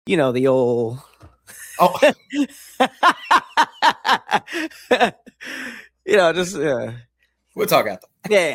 You know, the old. Oh, you know, just we'll talk after. yeah.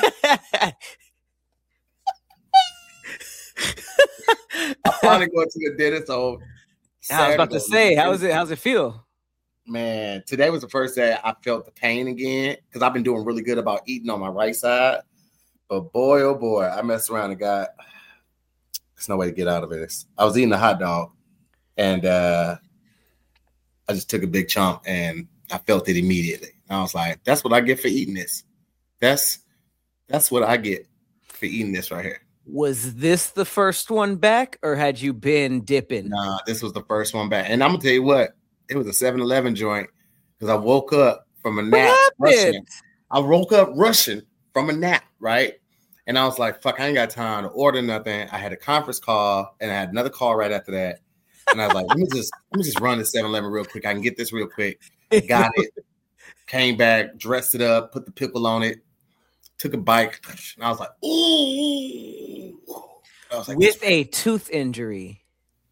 I finally going to the dentist on Saturday. I was about to say, how's it feel? Man, today was the first day I felt the pain again because I've been doing really good about eating on my right side. But boy, oh boy, I messed around and got. There's no way to get out of it. I was eating a hot dog, and I just took a big chunk, and I felt it immediately. And I was like, "That's what I get for eating this. That's what I get for eating this right here." Was this the first one back, or had you been dipping? Nah, this was the first one back. And I'm gonna tell you what, it was a 7-Eleven joint because I woke up from a nap rushing. I woke up rushing from a nap, right? And I was like, fuck, I ain't got time to order nothing. I had a conference call and I had another call right after that. And I was like, let me just run to 7-Eleven real quick. I can get this real quick. Got it. Came back, dressed it up, put the pickle on it, took a bite, and I was like, ooh. I was like, with a tooth injury.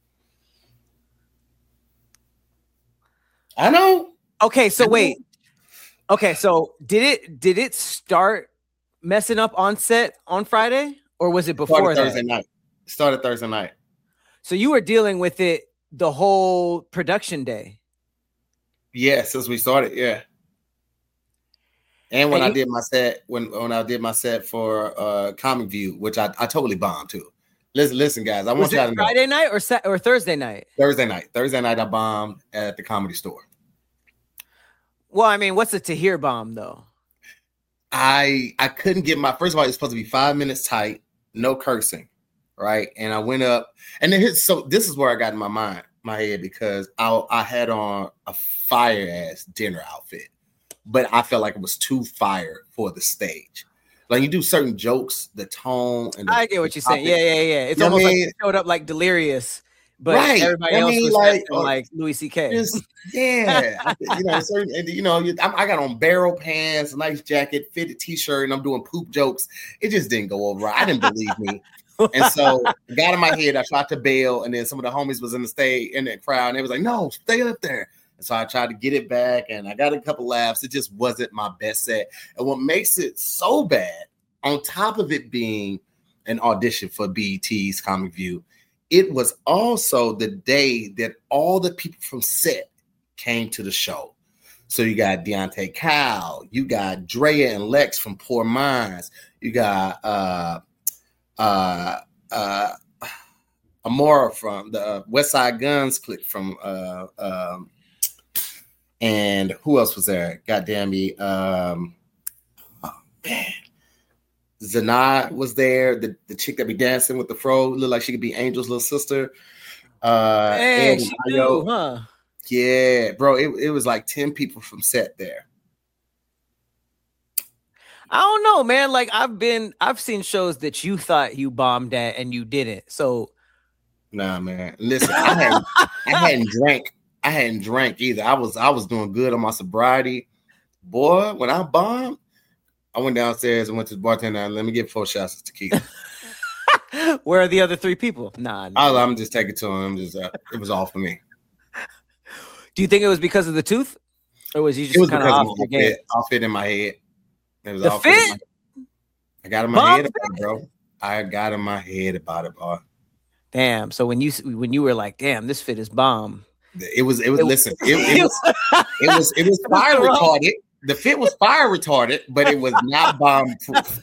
I know. Okay, so wait. Okay, so did it start messing up on set on Friday, or was it before that? Thursday night. Started Thursday night. So you were dealing with it the whole production day. Yeah, since we started, yeah. And when I did my set, when I did my set for Comic View, which I totally bombed too. Listen, guys, I want y'all to know. Friday night or Thursday night? Thursday night. Thursday night, I bombed at the Comedy Store. Well, I mean, what's a Tahir bomb though? I couldn't get my. First of all, it's supposed to be 5 minutes tight, no cursing, right? And I went up, and then so this is where I got in my head because I had on a fire ass dinner outfit. But I felt like it was too fire for the stage. Like you do certain jokes, the tone, and I get what you're saying. Yeah. It's almost like you showed up like Delirious, but everybody else was like Louis C.K. Yeah, I got on barrel pants, a nice jacket, fitted T-shirt, and I'm doing poop jokes. It just didn't go over. I didn't believe me, and so I got in my head. I tried to bail, and then some of the homies was in the crowd, and they was like, "No, stay up there." And so I tried to get it back, and I got a couple laughs. It just wasn't my best set. And what makes it so bad, on top of it being an audition for BET's Comic View, it was also the day that all the people from set came to the show. So you got Deontay Kyle, you got Drea and Lex from Poor Minds, you got Amora from the West Side Guns clique from and who else was there? Goddamn me. Zanai was there. The chick that be dancing with the fro, looked like she could be Angel's little sister. Hey, she do, huh? Yeah, bro. It was like 10 people from set there. I don't know, man. Like I've seen shows that you thought you bombed at and you didn't. So nah, man. Listen, I hadn't drank. I hadn't drank either. I was doing good on my sobriety. Boy, when I bombed, I went downstairs and went to the bartender and let me get 4 shots of tequila. Where are the other 3 people? Nah. I'm just taking to him. It was all for me. Do you think it was because of the tooth? Or was you just kind of off your game? All fit in my head. It was the all fit? I got in my head about it, bro. I got in my head about it, boy. Damn. So when you were like, damn, this fit is bomb. It was fire retarded. The fit was fire retarded, but it was not bomb proof.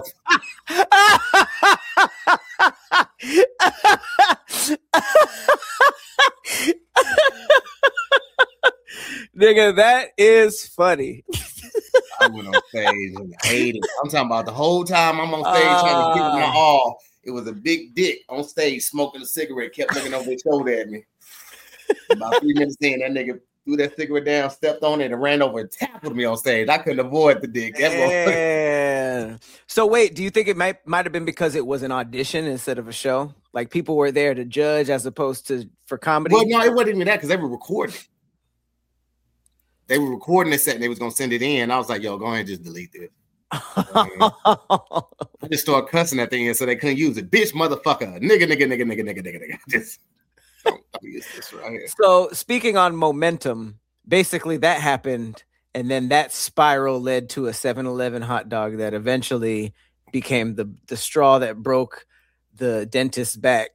Nigga, that is funny. I went on stage and hated it. I'm talking about the whole time I'm on stage trying to give it my all. It was a big dick on stage smoking a cigarette, kept looking over his shoulder at me. About 3 minutes in, that nigga threw that cigarette down, stepped on it, and ran over and tackled me on stage. I couldn't avoid the dick. So wait, do you think it might have been because it was an audition instead of a show? Like people were there to judge as opposed to for comedy? Well, no, it wasn't even that because they were recording. They were recording this set and they was gonna send it in. I was like, yo, go ahead and just delete this. I just started cussing that thing in so they couldn't use it. Bitch, motherfucker, nigga. Just don't Right here. So speaking on momentum, basically that happened, and then that spiral led to a 7-Eleven hot dog that eventually became the straw that broke the dentist's back.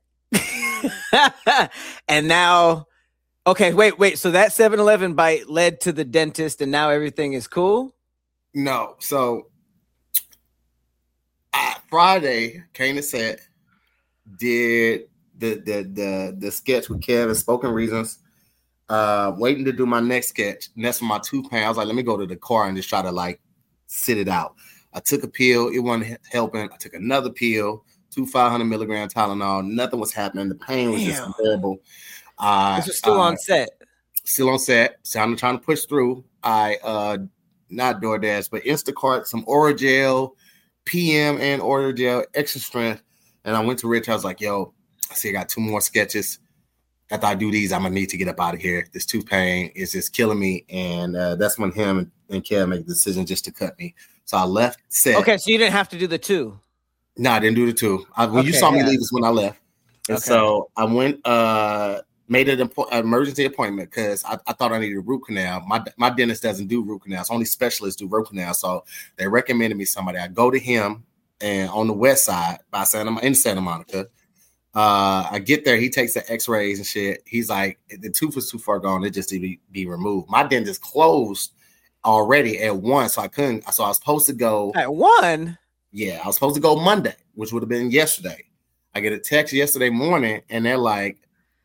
And now, okay, wait. So that 7-Eleven bite led to the dentist, and now everything is cool? No. So Friday came to set, did the sketch with Kevin, Spoken Reasons. Waiting to do my next sketch. And that's for my tooth pain. I was like, let me go to the car and just try to like sit it out. I took a pill. It wasn't helping. I took another pill, 500 milligram Tylenol. Nothing was happening. The pain was just unbearable. This was still on set. Still on set. So I'm trying to push through. Not DoorDash, but Instacart, some Orajel, PM and Orajel, extra strength. And I went to Rich. I was like, yo, I see I got 2 more sketches. After I do these, I'm going to need to get up out of here. This tooth pain is just killing me. And that's when him and Kev made the decision just to cut me. So I left set. Okay, so you didn't have to do the 2. No, I didn't do the 2. When you saw me leave is when I left. And so I went, made an emergency appointment because I thought I needed a root canal. My dentist doesn't do root canals. Only specialists do root canals. So they recommended me somebody. I go to him and on the west side in Santa Monica. I get there. He takes the x-rays and shit. He's like, the tooth was too far gone. It just needed to be removed. My dentist closed already at 1. So I couldn't. So I was supposed to go. At 1? Yeah, I was supposed to go Monday, which would have been yesterday. I get a text yesterday morning and they're like,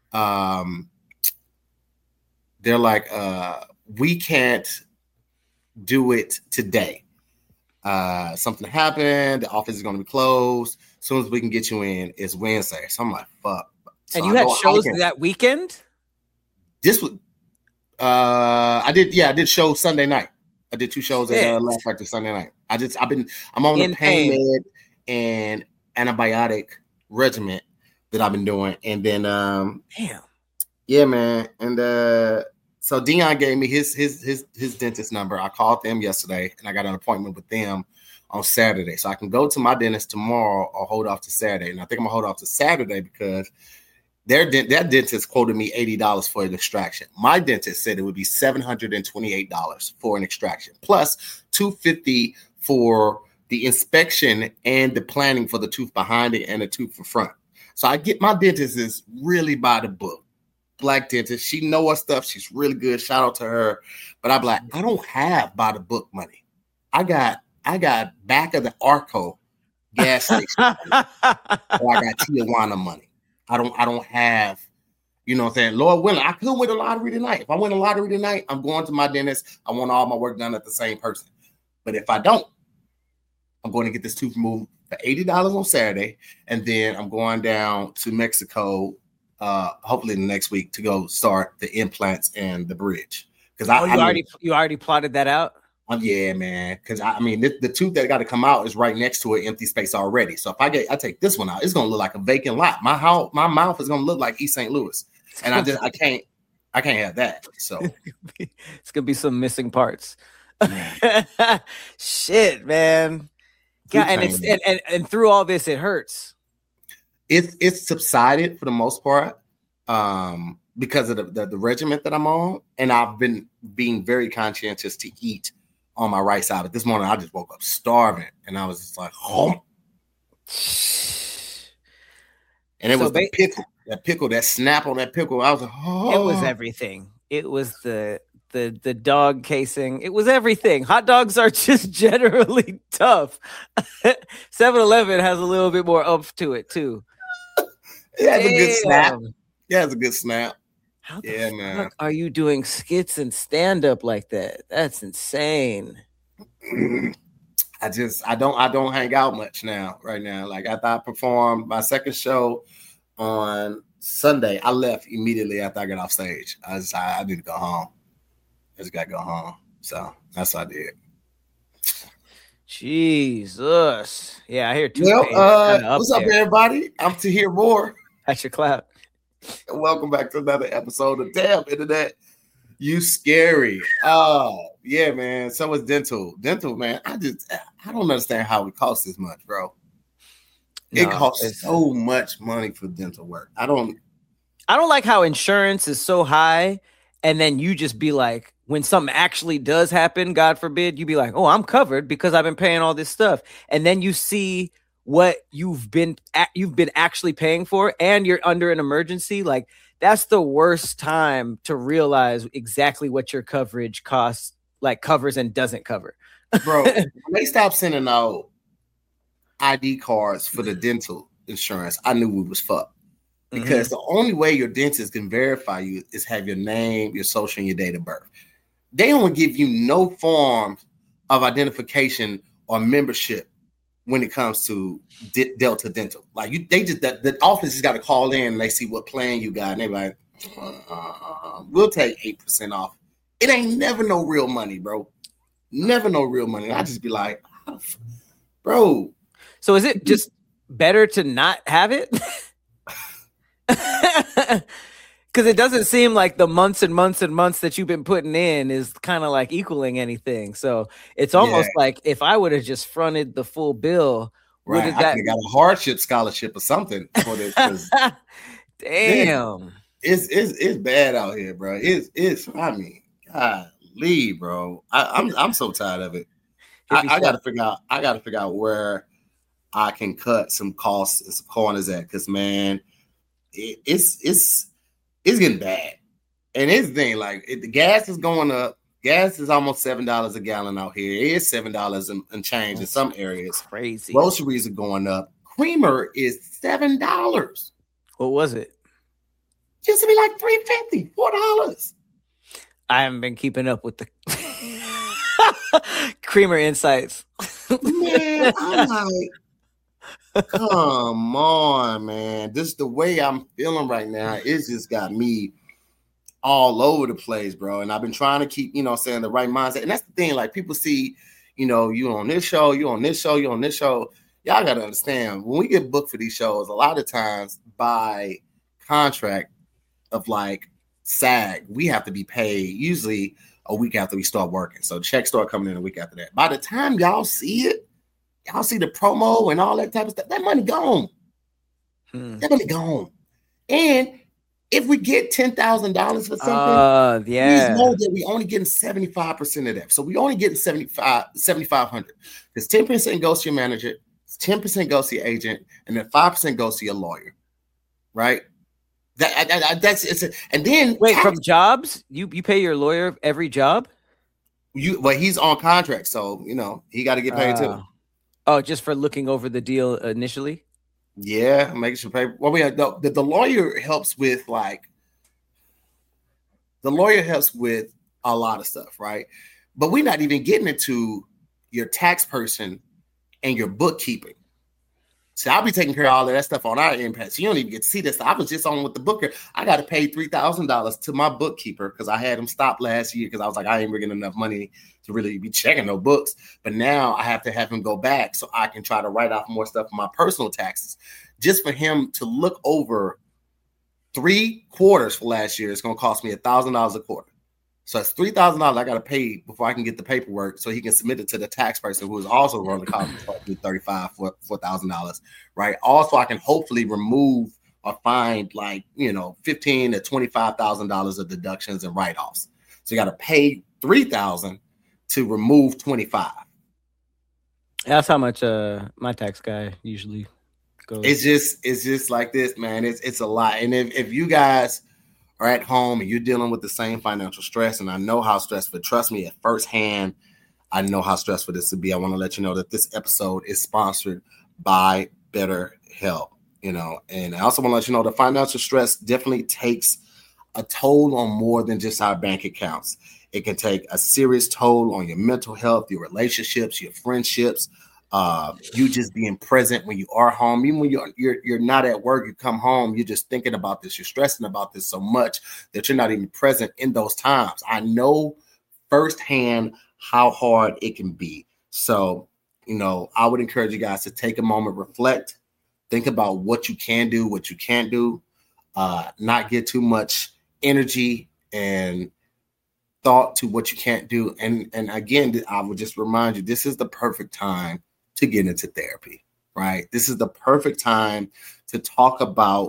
we can't do it today. Something happened. The office is going to be closed. As soon as we can get you in, it's Wednesday. So I'm like, fuck. So and you had shows that weekend? This was, I did shows Sunday night. I did 2 shows at Laugh Factory Sunday night. I'm on the pain med and antibiotic regimen that I've been doing. And then, damn. Yeah, man. And so Dion gave me his dentist number. I called them yesterday and I got an appointment with them on Saturday. So I can go to my dentist tomorrow or hold off to Saturday. And I think I'm gonna hold off to Saturday because that dentist quoted me $80 for an extraction. My dentist said it would be $728 for an extraction, plus $250 for the inspection and the planning for the tooth behind it and the tooth in front. So my dentist is really by the book. Black dentist. She know her stuff. She's really good. Shout out to her. But I'm like, I don't have by the book money. I got back of the Arco gas station money. Or I got Tijuana money. I don't have, you know what I'm saying? Lord willing, I could win a lottery tonight. If I win a lottery tonight, I'm going to my dentist. I want all my work done at the same person. But if I don't, I'm going to get this tooth removed for $80 on Saturday. And then I'm going down to Mexico hopefully the next week to go start the implants and the bridge. Because you already plotted that out? Yeah, man. Because the tooth that got to come out is right next to an empty space already. So if I take this one out, it's gonna look like a vacant lot. My mouth is gonna look like East St. Louis, and I can't have that. So it's gonna be some missing parts. Shit, man. Yeah, and through all this, it hurts. It's subsided for the most part because of the regimen that I'm on, and I've been being very conscientious to eat on my right side. But this morning I just woke up starving, and I was just like, oh. And it was the pickle, that snap on that pickle. I was like, oh. It was everything. It was the dog casing. It was everything. Hot dogs are just generally tough. 7-Eleven has a little bit more oomph to it too. It has a good snap. Yeah, it's a good snap. How the fuck are you doing skits and stand up like that? That's insane. I don't hang out much right now. Like after I performed my second show on Sunday, I left immediately after I got off stage. I need to go home. I just gotta go home. So that's what I did. Jesus. Yeah, I hear too. Well, what's up, everybody? I'm to hear more. That's your clout. Welcome back to another episode of Damn Internet. You scary. Oh, yeah, man. So is dental. Dental, man. I don't understand how it costs this much, bro. It costs so much money for dental work. I don't like how insurance is so high, and then you just be like, when something actually does happen, God forbid, you be like, oh, I'm covered because I've been paying all this stuff. And then you see what you've been actually paying for, and you're under an emergency. Like, that's the worst time to realize exactly what your coverage costs, like covers and doesn't cover. Bro, when they stopped sending out ID cards for the dental insurance, I knew we was fucked. Because the only way your dentist can verify you is have your name, your social, and your date of birth. They don't give you no form of identification or membership when it comes to Delta Dental. Like the office has got to call in and they see what plan you got, and they're like, we'll take 8% off. It ain't never no real money, bro. Never no real money. And I just be like, bro. So is it just better to not have it? Because it doesn't seem like the months and months and months that you've been putting in is kind of like equaling anything. So it's almost like if I would have just fronted the full bill, right? I got a hardship scholarship or something for this. Damn, it's bad out here, bro. It's. I mean, golly, bro. I'm so tired of it. I got to figure out. I got to figure out where I can cut some costs and some corners at, because man. It's getting bad, and it's the thing. Like the gas is going up. Gas is almost $7 a gallon out here. It is $7 and change in some areas. Crazy. Groceries are going up. Creamer is $7. What was it? Used to be like $3.50, $4. I haven't been keeping up with the Creamer insights. Man, I'm like. Come on, man. This is the way I'm feeling right now. It's just got me all over the place, bro. And I've been trying to keep, saying the right mindset. And that's the thing. Like people see, you on this show, you on this show, you on this show. Y'all got to understand, when we get booked for these shows, a lot of times by contract of like SAG, we have to be paid usually a week after we start working. So checks start coming in a week after that. By the time y'all see it, y'all see the promo and all that type of stuff, that money gone. That money gone. And if we get $10,000 for something, please know that we only getting 75% of that. So we only getting $7,500. Because 10% goes to your manager, 10% goes to your agent, and then 5% goes to your lawyer. Right? And then wait, from jobs? You pay your lawyer every job? He's on contract, so he got to get paid too. Oh, just for looking over the deal initially? Yeah, making sure paper. Well, the lawyer helps with a lot of stuff, right? But we're not even getting into your tax person and your bookkeeping. So I'll be taking care of all of that stuff on our impact. So you don't even get to see this. I was just on with the booker. I got to pay $3,000 to my bookkeeper because I had him stop last year because I was like, I ain't bringing enough money to really be checking no books. But now I have to have him go back so I can try to write off more stuff for my personal taxes. Just for him to look over 3 quarters for last year, it's going to cost me $1,000 a quarter. So it's $3,000 I got to pay before I can get the paperwork so he can submit it to the tax person who is also going to cost me $35,000, $4,000, right? Also, I can hopefully remove or find $15,000 to $25,000 of deductions and write-offs. So you got to pay $3,000 to remove $25,000. That's how much my tax guy usually goes. It's just like this, man. It's a lot. And if you guys are at home and you're dealing with the same financial stress, and I know how stressful, trust me, at firsthand, I know how stressful this would be. I want to let you know that this episode is sponsored by BetterHelp, and I also want to let you know the financial stress definitely takes a toll on more than just our bank accounts. It can take a serious toll on your mental health, your relationships, your friendships, you just being present when you are home. Even when you're not at work, you come home, you're just thinking about this, you're stressing about this so much that you're not even present in those times. I know firsthand how hard it can be. So, I would encourage you guys to take a moment, reflect, think about what you can do, what you can't do, not get too much energy and thought to what you can't do. And again, I would just remind you, this is the perfect time to get into therapy, right? This is the perfect time to talk about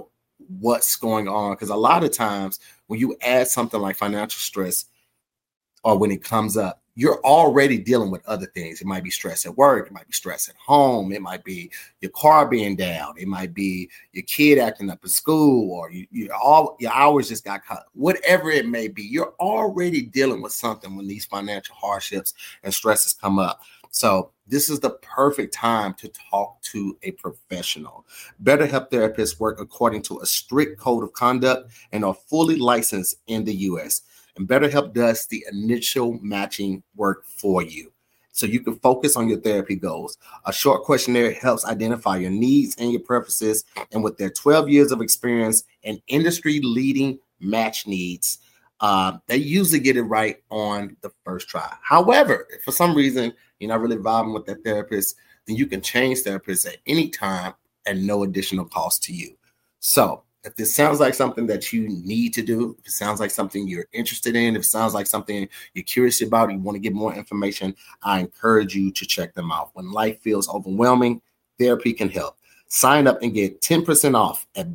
what's going on. Because a lot of times when you add something like financial stress, or when it comes up, you're already dealing with other things. It might be stress at work. It might be stress at home. It might be your car being down. It might be your kid acting up in school, or your hours just got cut. Whatever it may be, you're already dealing with something when these financial hardships and stresses come up. So this is the perfect time to talk to a professional. BetterHelp therapists work according to a strict code of conduct and are fully licensed in the U.S. And BetterHelp does the initial matching work for you, so you can focus on your therapy goals. A short questionnaire helps identify your needs and your preferences. And with their 12 years of experience and industry-leading match needs, they usually get it right on the first try. However, if for some reason you're not really vibing with that therapist, then you can change therapists at any time at no additional cost to you. So if this sounds like something that you need to do, if it sounds like something you're interested in, if it sounds like something you're curious about, you want to get more information, I encourage you to check them out. When life feels overwhelming, therapy can help. Sign up and get 10% off at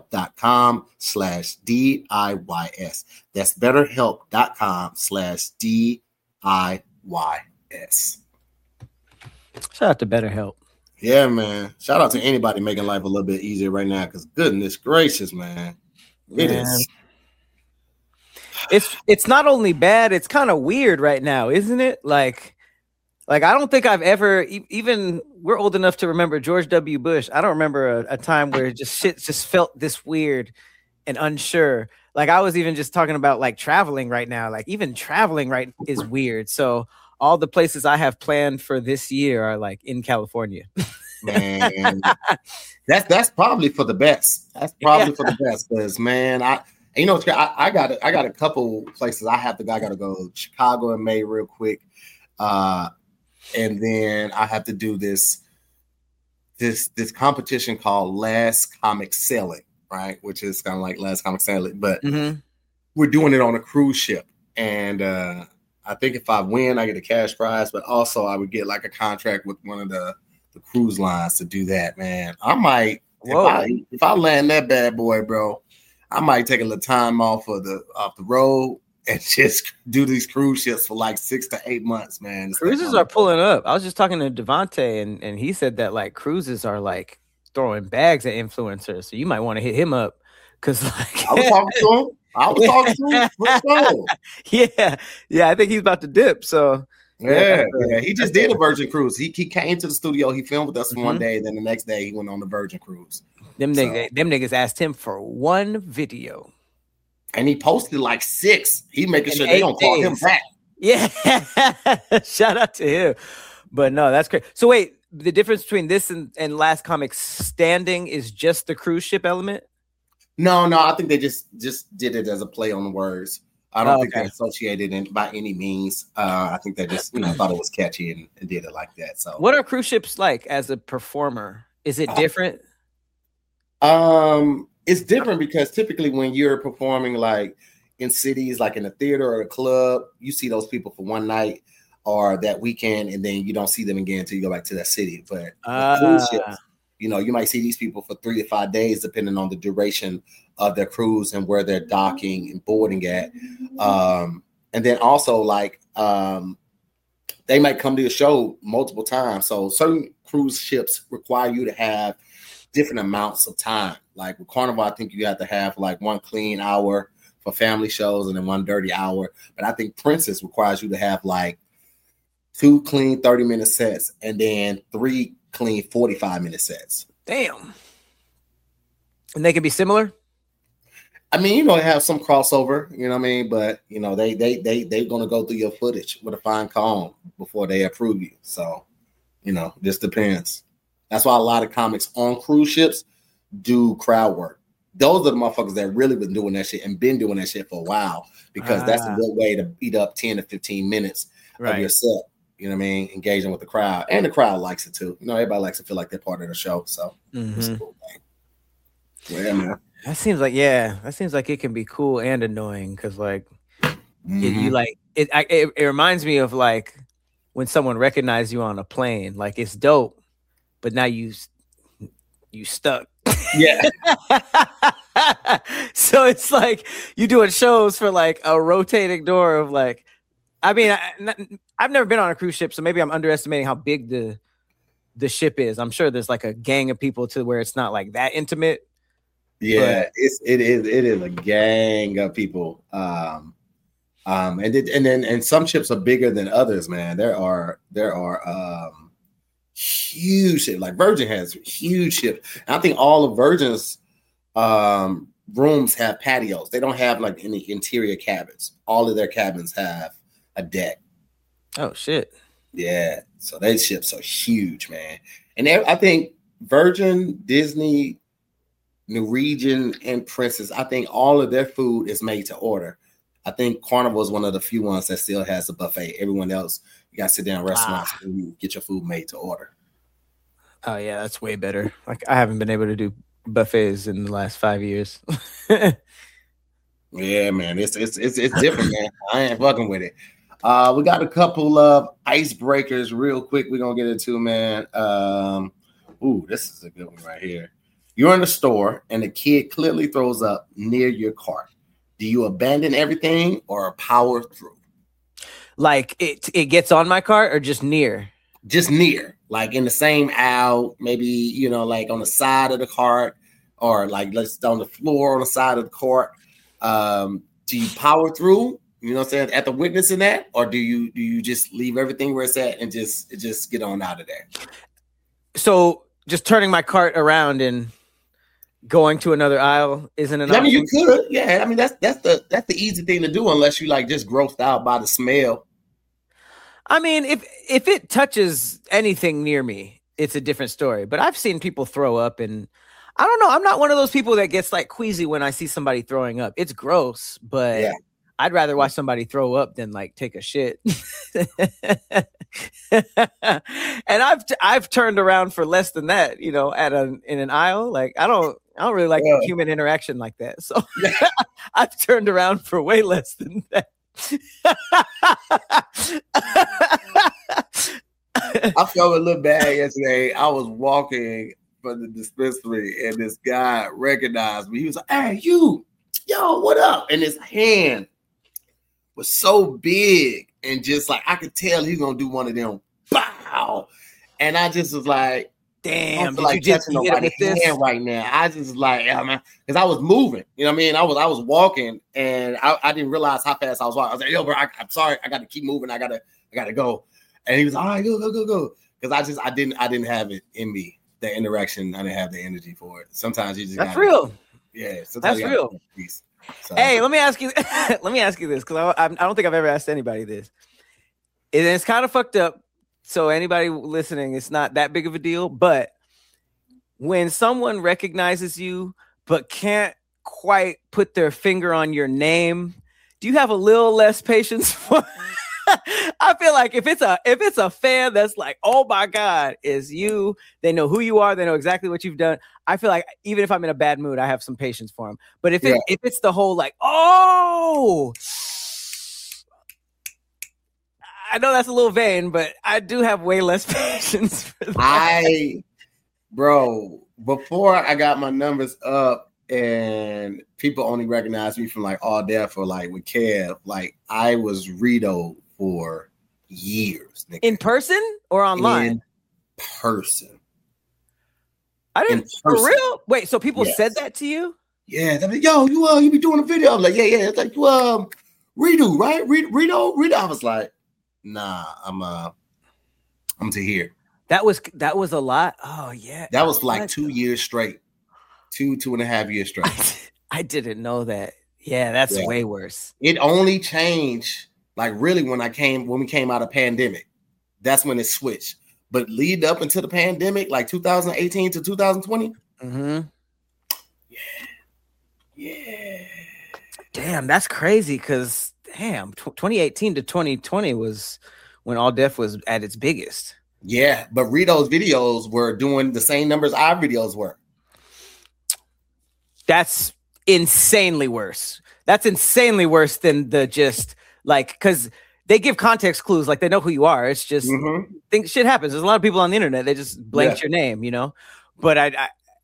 betterhelp.com/DIYS. That's betterhelp.com/DIYS. Shout out to BetterHelp. Yeah, man. Shout out to anybody making life a little bit easier right now, because goodness gracious, man. It is. It's not only bad, it's kind of weird right now, isn't it? Like I don't think I've ever, even we're old enough to remember George W. Bush. I don't remember a time where shit just felt this weird and unsure. Like I was even just talking about like traveling right now. Like even traveling right is weird. So all the places I have planned for this year are like in California. Man, that's probably for the best. That's probably for the best, because man, I got a couple places I gotta go. Chicago in May real quick, and then I have to do this competition called Last Comic Sailing, right? Which is kind of like Last Comic Sailing, but we're doing it on a cruise ship, and I think if I win, I get a cash prize, but also I would get like a contract with one of the cruise lines to do that, man. I might, if I land that bad boy, bro, I might take a little time off the road and just do these cruise ships for like 6 to 8 months, man. Cruises are pulling up. I was just talking to Devontae, and he said that like cruises are like throwing bags at influencers. So you might want to hit him up, because like I was talking to him. For sure. Yeah. I think he's about to dip. So yeah. He just did a Virgin cruise. He came to the studio. He filmed with us for one day. Then the next day he went on the Virgin cruise. Them niggas asked him for one video, and he posted like 6. He making sure they don't call him back. Yeah, shout out to him. But no, that's great. So wait, the difference between this and Last Comic Standing is just the cruise ship element? No, I think they just did it as a play on the words. I don't think they associated it by any means. I think they just thought it was catchy and did it like that. So, what are cruise ships like as a performer? Is it different? It's different because typically when you're performing like in cities, like in a theater or a club, you see those people for one night or that weekend, and then you don't see them again until you go back to that city. But cruise ships, you might see these people for 3 to 5 days, depending on the duration of their cruise and where they're docking and boarding at. And then also like they might come to your show multiple times. So certain cruise ships require you to have different amounts of time. Like with Carnival, I think you have to have like 1 clean hour for family shows and then 1 dirty hour. But I think Princess requires you to have like 2 clean 30-minute sets and then 3 clean 45-minute sets. Damn. And they can be similar? I mean, have some crossover, you know what I mean? But, they're going to go through your footage with a fine comb before they approve you. So, just depends. That's why a lot of comics on cruise ships do crowd work. Those are the motherfuckers that really been doing that shit and been doing that shit for a while, because that's a good way to eat up 10 to 15 minutes of your set. You know what I mean? Engaging with the crowd. And the crowd likes it too. Everybody likes to feel like they're part of the show. So it's a cool thing. Yeah, man. That seems like it can be cool and annoying, because like you like it. It reminds me of like when someone recognizes you on a plane. Like it's dope, but now you stuck. Yeah. So it's like you doing shows for like a rotating door of like, I mean, I've never been on a cruise ship, so maybe I'm underestimating how big the ship is. I'm sure there's like a gang of people to where it's not like that intimate. Yeah, it is a gang of people. And some ships are bigger than others, man. There are huge ships, like Virgin has huge ships. And I think all of Virgin's rooms have patios. They don't have like any interior cabins. All of their cabins have a deck. Oh shit. Yeah. So those ships are huge, man. And I think Virgin, Disney, Norwegian, and Princess, I think all of their food is made to order. I think Carnival is one of the few ones that still has a buffet. Everyone else, you got to sit down in restaurants and you get your food made to order. Oh yeah, that's way better. Like I haven't been able to do buffets in the last 5 years. Yeah, man, it's different, man. I ain't fucking with it. We got a couple of icebreakers real quick. We're gonna get into, man. This is a good one right here. You're in the store and the kid clearly throws up near your cart. Do you abandon everything or power through? Like it gets on my cart or just near? Just near, like in the same aisle, maybe, like on the side of the cart or like let's on the floor on the side of the cart. Do you power through? You know what I'm saying? At the witness in that, or do you just leave everything where it's at and just get on out of there? So just turning my cart around and going to another aisle isn't an option? I mean, you could, yeah. I mean, that's the easy thing to do unless you like just grossed out by the smell. I mean, if it touches anything near me, it's a different story. But I've seen people throw up, and I don't know. I'm not one of those people that gets like queasy when I see somebody throwing up. It's gross, but yeah. I'd rather watch somebody throw up than like take a shit. And I've turned around for less than that, in an aisle. Like I don't really like human interaction like that. So I've turned around for way less than that. I felt a little bad yesterday. I was walking from the dispensary and this guy recognized me. He was like, "Hey, yo, what up?" And his hand was so big and just like I could tell he's gonna do one of them. Bow. And I just was like, damn, did you just hit this right now? I just was like, yeah, man, because I was moving. You know what I mean? I was walking and I didn't realize how fast I was walking. I was like, yo, bro, I'm sorry, I got to keep moving. I gotta go. And he was like, all right, go. Because I didn't have it in me. The interaction, I didn't have the energy for it. Sometimes you just that's real. Yeah, that's real. So. Hey, let me ask you this because I don't think I've ever asked anybody this. It's kind of fucked up. So anybody listening, it's not that big of a deal. But when someone recognizes you but can't quite put their finger on your name, do you have a little less patience for? I feel like if it's a fan that's like, oh my God, is you, they know who you are, they know exactly what you've done. I feel like even if I'm in a bad mood, I have some patience for them. But if it's the whole like, oh, I know that's a little vain, but I do have way less patience for that. Before I got my numbers up and people only recognize me from like All Deaf or like with Kev, like I was Rito for years. Nigga. In person or online? In person. I didn't. For real? Wait, so people said that to you? Yeah. They're like, yo, you be doing a video. I'm like, yeah. It's like, Rito, right? Rito. I was like, nah, I'm to here. That was a lot. Oh yeah. That was like 2 years straight. 2.5 years straight. I didn't know that. Yeah, that's way worse. It only changed like really when we came out of pandemic. That's when it switched. But lead up into the pandemic, like 2018 to 2020. Mm-hmm. Yeah. Damn, that's crazy because 2018 to 2020 was when All Deaf was at its biggest. Yeah, but Rito's videos were doing the same numbers our videos were. That's insanely worse. That's insanely worse than the just like, because they give context clues, like they know who you are. It's just shit happens. There's a lot of people on the internet. They just blanked your name, But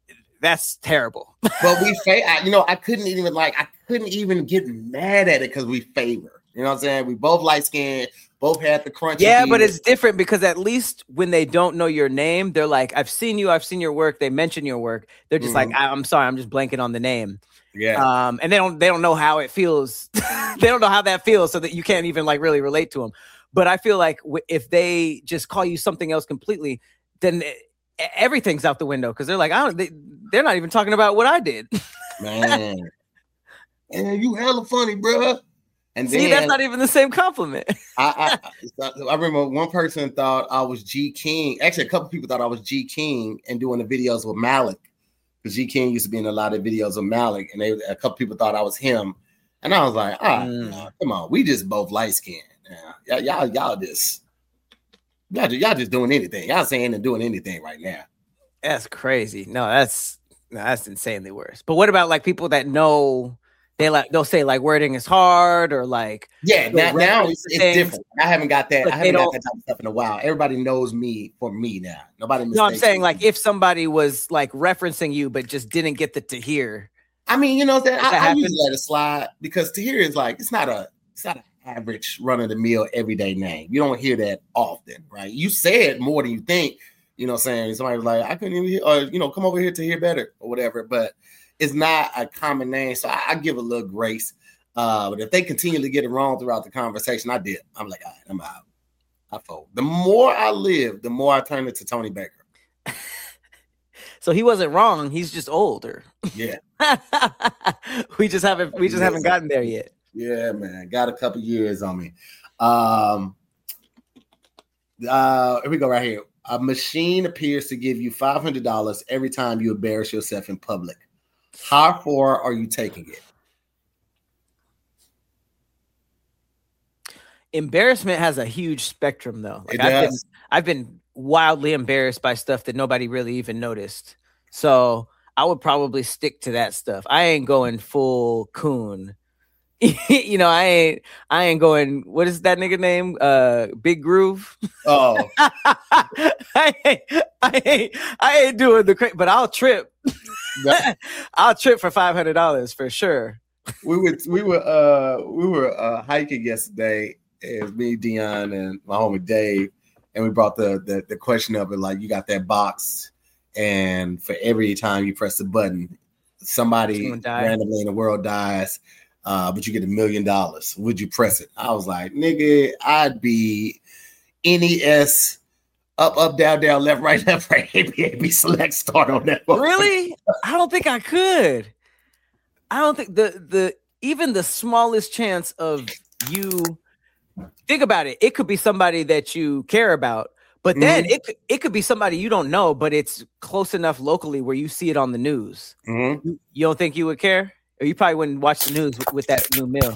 that's terrible. But I couldn't even get mad at it because we favor. You know what I'm saying? We both light skinned, both had the crunchy. Yeah, but it's different because at least when they don't know your name, they're like, I've seen your work. They mention your work. They're just like, I'm sorry, I'm just blanking on the name. Yeah. And they don't know how it feels. They don't know how that feels, so that you can't even like really relate to them. But I feel like if they just call you something else completely, then everything's out the window because they're like, they're not even talking about what I did. Man, and you hella funny, bro. And see, that's not even the same compliment. I remember one person thought I was G King. Actually, a couple people thought I was G King and doing the videos with Malik. Because G King used to be in a lot of videos of Malik, and a couple people thought I was him. And I was like, come on, we just both light skinned. Y'all just doing anything. Y'all saying and doing anything right now. That's crazy. No, that's insanely worse. But what about like people that know? They'll say like wording is hard or like now it's different. I haven't got that. I haven't got that type of stuff in a while. Everybody knows me for me now. Nobody. No, I'm saying like if somebody was like referencing you but just didn't get the Tahir. I mean, you know that I usually let it slide because Tahir is like it's not an average run of the mill everyday name. You don't hear that often, right? You say it more than you think. You know what I'm saying? Somebody was like, I couldn't even hear, or come over here to hear better or whatever, but it's not a common name, so I give a little grace. But if they continually get it wrong throughout the conversation, I'm like, all right, I'm out. I fold. The more I live, the more I turn into Tony Baker. So he wasn't wrong. He's just older. Yeah. we just haven't gotten there yet. Yeah, man. Got a couple years on me. Here we go right here. A machine appears to give you $500 every time you embarrass yourself in public. How far are you taking it? Embarrassment has a huge spectrum, though. Like I've been wildly embarrassed by stuff that nobody really even noticed. So I would probably stick to that stuff. I ain't going full coon. I ain't going. What is that nigga name? Big Groove. Oh, I ain't doing the but I'll trip. I'll trip for $500 for sure. We were hiking yesterday. It was me, Dion, and my homie Dave, and we brought the question up. And like, you got that box, and for every time you press the button, somebody randomly in the world dies. But you get $1 million. Would you press it? I was like, nigga, I'd be NES up, down, left, right, ABAB select start on that one. Really? I don't think I could. I don't think even the smallest chance of you think about it. It could be somebody that you care about, but then it could be somebody you don't know, but it's close enough locally where you see it on the news. Mm-hmm. You don't think you would care? Or you probably wouldn't watch the news with that new mill.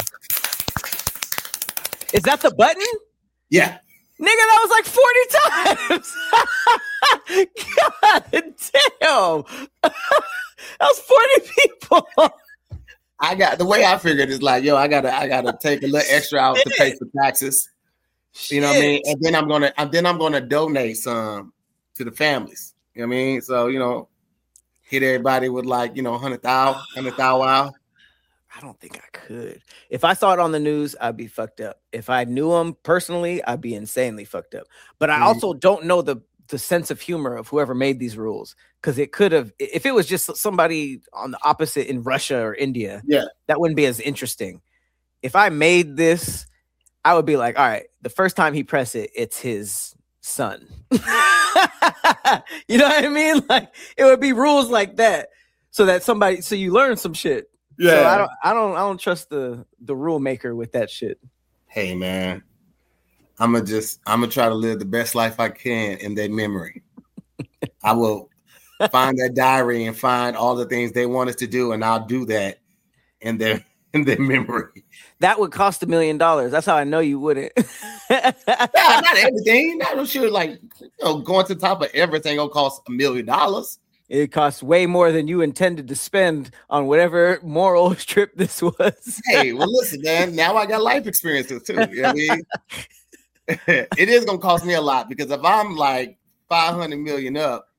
Is that the button? Yeah. Nigga, that was like 40 times. God damn. That was 40 people. I got the way I figured is like, I gotta take a little extra out to pay for taxes. You know what I mean? And then I'm gonna donate some to the families. You know what I mean? So, hit everybody with like, 100,000 wow. I don't think I could. If I saw it on the news, I'd be fucked up. If I knew him personally, I'd be insanely fucked up. But I also don't know the sense of humor of whoever made these rules. Because it could have, if it was just somebody on the opposite in Russia or India, that wouldn't be as interesting. If I made this, I would be like, all right, the first time he pressed it, it's his son. You know what I mean? Like it would be rules like that, so you learn some shit. Yeah, so I don't trust the rule maker with that shit. Hey man, I'm gonna try to live the best life I can in their memory. I will find that diary and find all the things they want us to do, and I'll do that in their memory. That would cost $1 million. That's how I know you wouldn't. Not everything. Not sure. Like going to the top of everything gonna cost $1 million. It costs way more than you intended to spend on whatever moral trip this was. Hey, well, listen, man. Now I got life experiences too. You know what I mean? It is gonna cost me a lot because if I'm like 500 million up,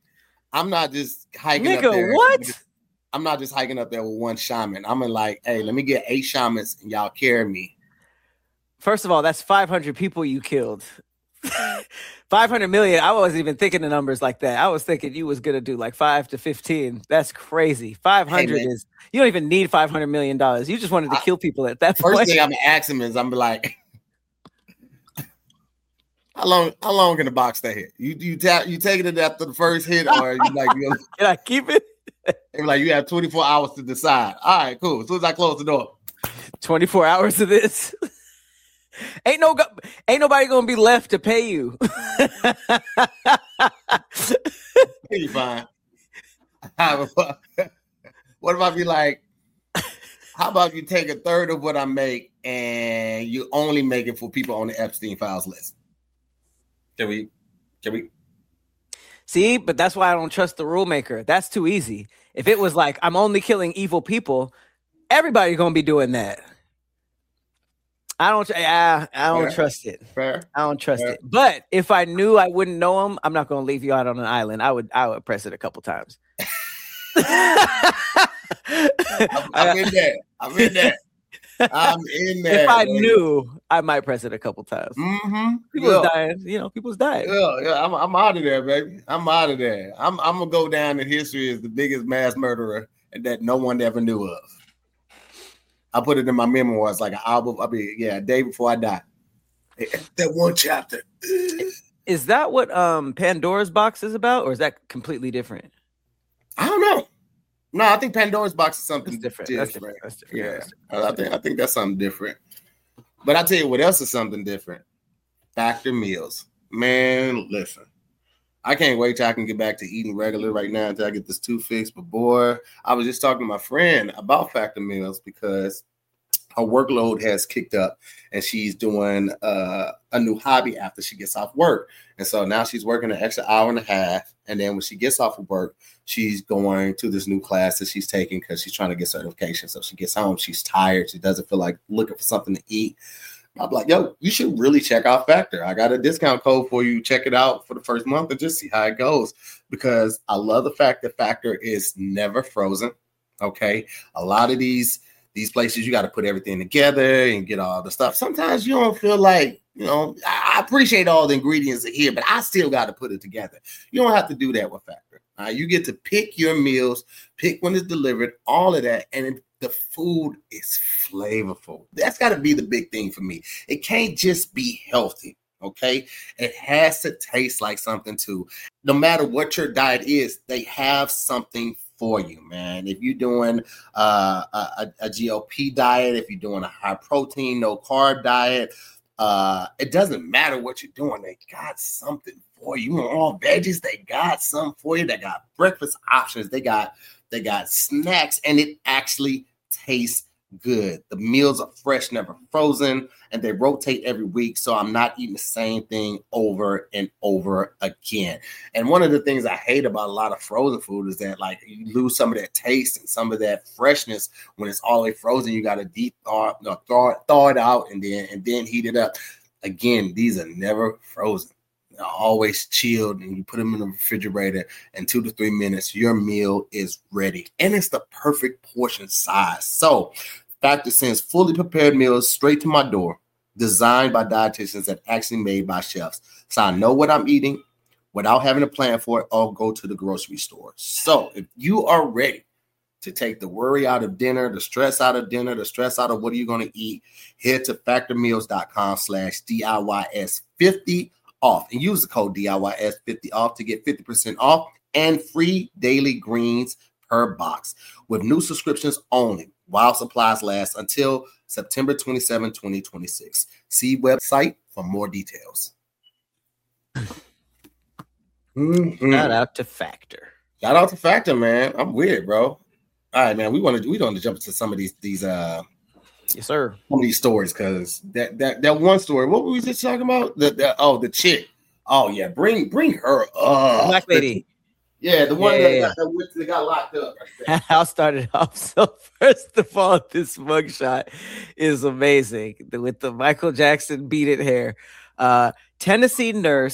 I'm not just hiking Nigga, up there. what? I'm not just hiking up there with one shaman. I'm like, hey, let me get 8 shamans and y'all carry me. First of all, that's 500 people you killed. 500 million. I wasn't even thinking the numbers like that. I was thinking you was gonna do like 5 to 15. That's crazy. 500 is you don't even need $500 million. You just wanted to kill people at that point. First thing I'm gonna ask him is I'm like, how long can the box stay here? You taking it after the first hit, or you like can I keep it? Like you have 24 hours to decide. All right, cool. As soon as I close the door, 24 hours of this. Ain't nobody gonna be left to pay you. you fine. What if I be like, how about you take a third of what I make and you only make it for people on the Epstein Files list? Can we? See, but that's why I don't trust the rule maker. That's too easy. If it was like I'm only killing evil people, everybody's gonna be doing that. I don't trust it. Fair. I don't trust it. But if I knew I wouldn't know him, I'm not going to leave you out on an island. I would press it a couple times. I'm in there. If I knew, I might press it a couple times. Mm-hmm. People's dying. People's dying. Yeah. I'm out of there, baby. I'm out of there. I'm gonna go down in history as the biggest mass murderer that no one ever knew of. I put it in my memoirs like an album. A day before I die. That one chapter. Is that what Pandora's Box is about, or is that completely different? I don't know. No, I think Pandora's Box is something different. That's different. Yeah. I think that's something different. But I tell you what else is something different. Factor meals. Man, listen. I can't wait till I can get back to eating regular right now until I get this tooth fixed. But boy, I was just talking to my friend about Factor meals because her workload has kicked up and she's doing a new hobby after she gets off work. And so now she's working an extra hour and a half. And then when she gets off of work, she's going to this new class that she's taking because she's trying to get certification. So she gets home, she's tired. She doesn't feel like looking for something to eat. I'm like, yo, you should really check out Factor. I got a discount code for you. Check it out for the first month and just see how it goes. Because I love the fact that Factor is never frozen. Okay. A lot of these places, you got to put everything together and get all the stuff. Sometimes you don't feel like, I appreciate all the ingredients are here, but I still got to put it together. You don't have to do that with Factor. You get to pick your meals, pick when it's delivered, all of that. And the food is flavorful. That's got to be the big thing for me. It can't just be healthy, okay? It has to taste like something too. No matter what your diet is, they have something for you, man. If you're doing a GLP diet, if you're doing a high protein, no carb diet, it doesn't matter what you're doing. They got something for you. You want all veggies, they got something for you. They got breakfast options. They got snacks, and it actually tastes good. The meals are fresh, never frozen, and they rotate every week. So I'm not eating the same thing over and over again. And one of the things I hate about a lot of frozen food is that like you lose some of that taste and some of that freshness when it's all the way frozen. You got to deep thaw it out and then heat it up. Again, these are never frozen. They're always chilled, and you put them in the refrigerator, and 2 to 3 minutes, your meal is ready. And it's the perfect portion size. So Factor sends fully prepared meals straight to my door, designed by dietitians that actually made by chefs. So I know what I'm eating without having to plan for it or go to the grocery store. So if you are ready to take the worry out of dinner, the stress out of dinner, the stress out of what are you going to eat, head to factormeals.com/DIYS50 off and use the code DIYS50 off to get 50% off and free daily greens per box with new subscriptions only while supplies last until September 27, 2026. See website for more details. Shout out to Factor. Shout out to Factor, man. I'm weird, bro. All right, man. We want to jump into some of these yes, sir. Some of these stories, because that one story. What were we just talking about? The chick. Oh yeah, bring her up. Black lady. Yeah, the one that got locked up. Right. I'll start it off. So first of all, this mugshot is amazing with the Michael Jackson beat it hair. Tennessee nurse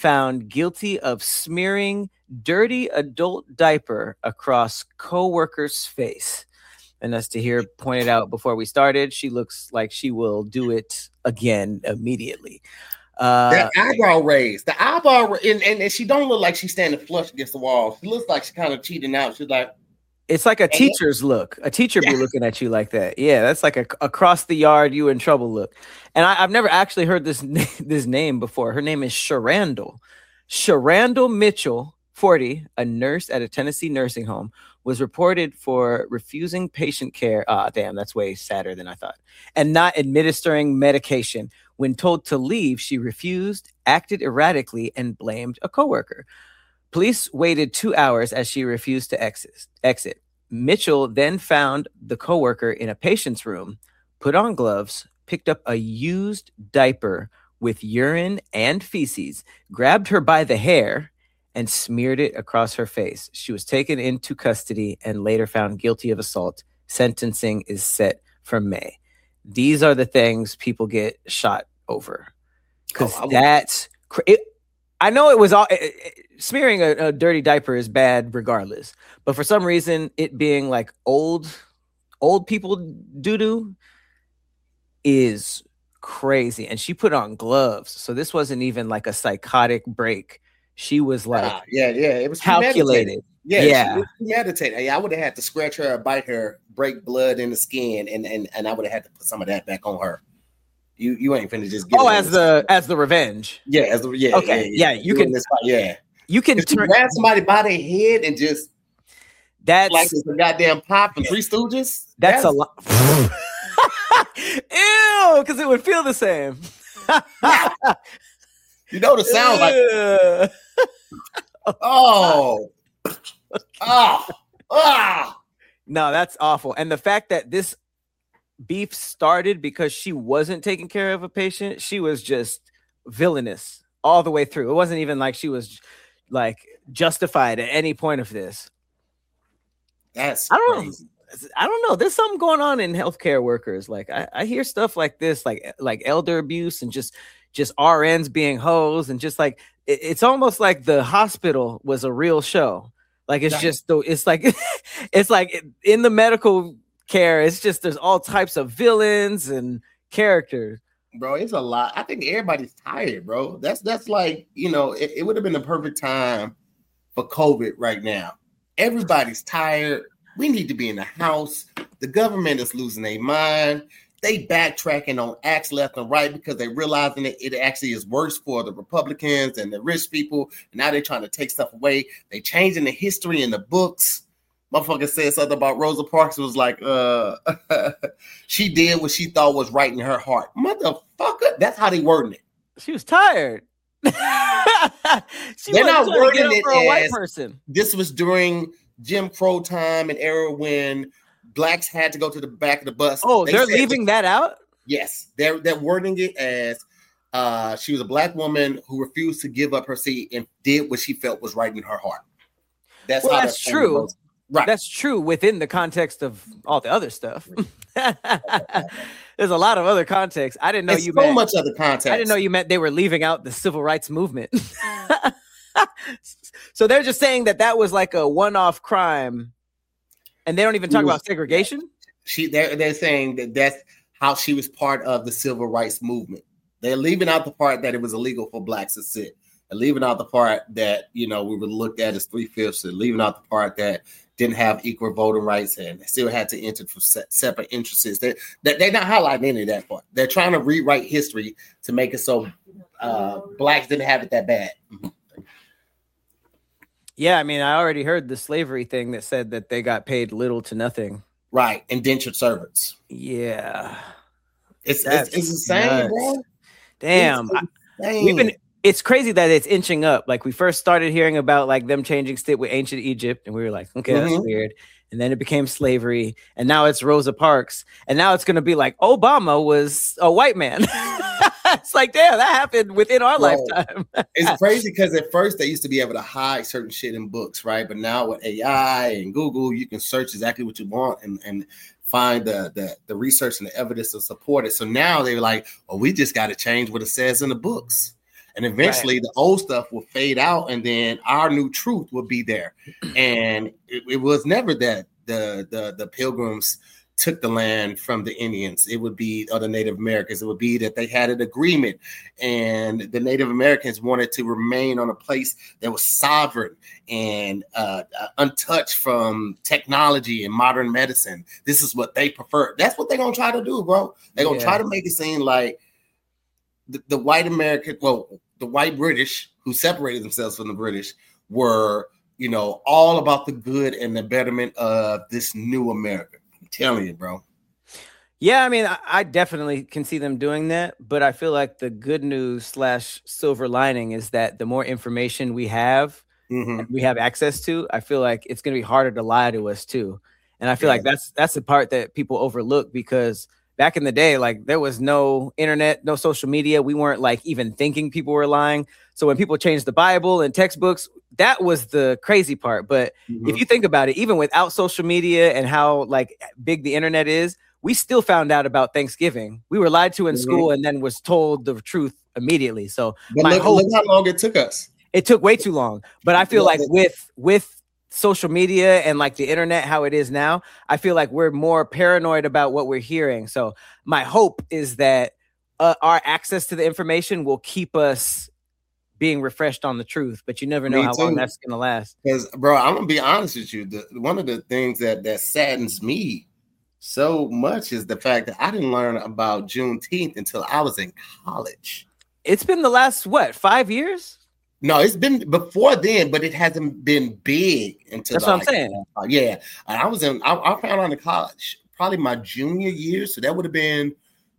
found guilty of smearing dirty adult diaper across co-worker's face. And as Tahir pointed out before we started, she looks like she will do it again immediately. That eyebrow raise, the eyebrow, and she don't look like she's standing flush against the wall. She looks like she's kind of cheating out. She's like, it's like a teacher's look. A teacher be looking at you like that. Yeah, that's like a across the yard, you in trouble look. And I've never actually heard this name before. Her name is Sharandel. Sharandel Mitchell, 40, a nurse at a Tennessee nursing home, was reported for refusing patient care. Damn, that's way sadder than I thought. And not administering medication. When told to leave, she refused, acted erratically, and blamed a coworker. Police waited 2 hours as she refused to exit. Mitchell then found the coworker in a patient's room, put on gloves, picked up a used diaper with urine and feces, grabbed her by the hair, and smeared it across her face. She was taken into custody and later found guilty of assault. Sentencing is set for May. These are the things people get shot over. Because that's... I know it was all... smearing a dirty diaper is bad regardless. But for some reason, it being like old people doo-doo is crazy. And she put on gloves. So this wasn't even like a psychotic break. She was like, it was calculated. Yeah. She was premeditated. I would have had to scratch her, bite her, break blood in the skin, and I would have had to put some of that back on her. You ain't finna just get as the revenge. Yeah, you can you can grab somebody by their head and just that's like it's a goddamn pop and Three Stooges. That's a lot. Ew, because it would feel the same. You know the sound like No, that's awful. And the fact that this beef started because she wasn't taking care of a patient, she was just villainous all the way through. It wasn't even like she was like justified at any point of this. That's I don't know. There's something going on in healthcare workers. Like I hear stuff like this, like elder abuse and just RNs being hoes, and just like it's almost like the hospital was a real show. Like it's like in the medical care, it's just there's all types of villains and characters. Bro, it's a lot. I think everybody's tired, bro. That's like, it would have been the perfect time for COVID right now. Everybody's tired. We need to be in the house. The government is losing their mind. They backtracking on acts left and right because they realizing that it actually is worse for the Republicans and the rich people. And now they're trying to take stuff away. They changing the history in the books. Motherfucker said something about Rosa Parks. It was like, she did what she thought was right in her heart. Motherfucker, that's how they wording it. She was tired. They're not wording it for a white person. This was during Jim Crow time and era when blacks had to go to the back of the bus. Oh, they're leaving that out? Yes. They're wording it as she was a black woman who refused to give up her seat and did what she felt was right in her heart. That's true. Right. That's true within the context of all the other stuff. There's a lot of other context. I didn't know you meant so much other context. I didn't know you meant they were leaving out the civil rights movement. So they're just saying that was like a one-off crime, and they don't even talk about segregation. They're saying that that's how she was part of the civil rights movement. They're leaving out the part that it was illegal for blacks to sit, and leaving out the part that we would look at as 3/5, and leaving out the part that didn't have equal voting rights and still had to enter for separate interests. They're not highlighting any of that part. They're trying to rewrite history to make it so blacks didn't have it that bad. Mm-hmm. Yeah, I mean, I already heard the slavery thing that said that they got paid little to nothing. Right, indentured servants. Yeah, it's insane, bro. Damn, it's crazy that it's inching up. Like we first started hearing about like them changing state with ancient Egypt, and we were like, okay, that's weird. And then it became slavery, and now it's Rosa Parks, and now it's gonna be like Obama was a white man. It's like, damn, that happened within our lifetime. It's crazy because at first they used to be able to hide certain shit in books, right? But now with AI and Google, you can search exactly what you want and find the research and the evidence to support it. So now they're like, well, we just got to change what it says in the books. And eventually the old stuff will fade out, and then our new truth will be there. And it was never that the Pilgrims took the land from the Indians. It would be other Native Americans. It would be that they had an agreement, and the Native Americans wanted to remain on a place that was sovereign and untouched from technology and modern medicine. This is what they prefer. That's what they're going to try to do, bro. They're going to try to make it seem like the white American, the white British who separated themselves from the British were, all about the good and the betterment of this new America. I'm telling you, bro. Yeah, I mean, I definitely can see them doing that, but I feel like the good news / silver lining is that the more information we have, we have access to, I feel like it's going to be harder to lie to us too. And I feel like that's the part that people overlook, because back in the day, like, there was no internet, no social media. We weren't like even thinking people were lying. So when people changed the Bible and textbooks, that was the crazy part. But if you think about it, even without social media and how like big the internet is, we still found out about Thanksgiving. We were lied to in school and then was told the truth immediately. So look how long it took us. It took way too long. But I feel like with social media and like the internet, how it is now, I feel like we're more paranoid about what we're hearing. So my hope is that our access to the information will keep us being refreshed on the truth, but you never know how long that's going to last. Because, bro, I'm going to be honest with you. One of the things that saddens me so much is the fact that I didn't learn about Juneteenth until I was in college. It's been the last, 5 years? No, it's been before then, but it hasn't been big until. That's what I'm saying. Yeah, and I found out in college, probably my junior year, so that would have been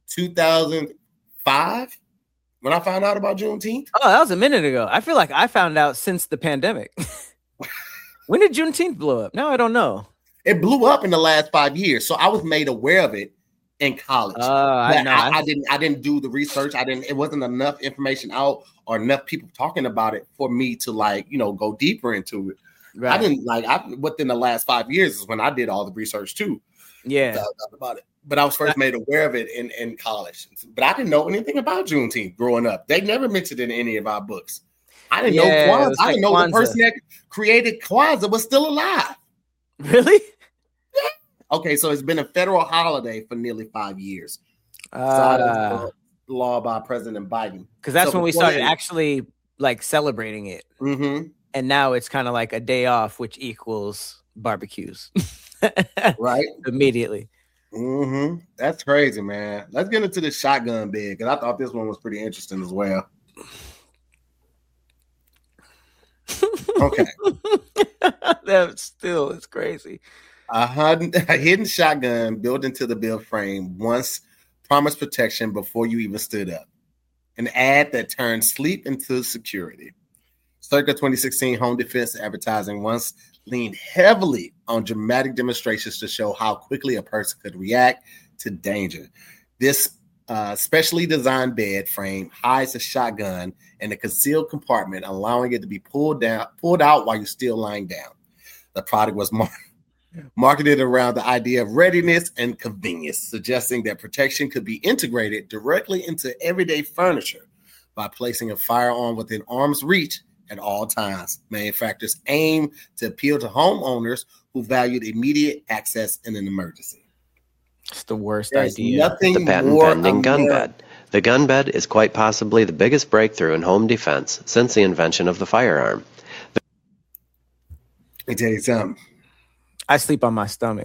2005 when I found out about Juneteenth. Oh, that was a minute ago. I feel like I found out since the pandemic. When did Juneteenth blow up? No, I don't know. It blew up in the last 5 years, so I was made aware of it in college. I didn't do the research. It wasn't enough information out or enough people talking about it for me to go deeper into it. Right. Within the last 5 years is when I did all the research too. Yeah. About it. But I was first made aware of it in college. But I didn't know anything about Juneteenth growing up. They never mentioned it in any of our books. I didn't know Kwanzaa. I didn't know the person that created Kwanzaa was still alive. Really? Yeah. Okay, so it's been a federal holiday for nearly 5 years. Law by President Biden. Because that's when we started actually like celebrating it. Mm-hmm. And now it's kind of like a day off, which equals barbecues. Right? Immediately. Mm-hmm. That's crazy, man. Let's get into the shotgun bid, because I thought this one was pretty interesting as well. Okay. It's crazy. A hidden shotgun built into the bill frame once promised protection before you even stood up. An ad that turned sleep into security. Circa 2016 home defense advertising once leaned heavily on dramatic demonstrations to show how quickly a person could react to danger. This specially designed bed frame hides a shotgun in a concealed compartment, allowing it to be pulled out while you're still lying down. The product was marketed around the idea of readiness and convenience, suggesting that protection could be integrated directly into everyday furniture by placing a firearm within arm's reach at all times. Manufacturers aim to appeal to homeowners who valued immediate access in an emergency. It's the worst There's idea. Nothing the patent-pending gun bed. The gun bed is quite possibly the biggest breakthrough in home defense since the invention of the firearm. Let me tell you something. I sleep on my stomach.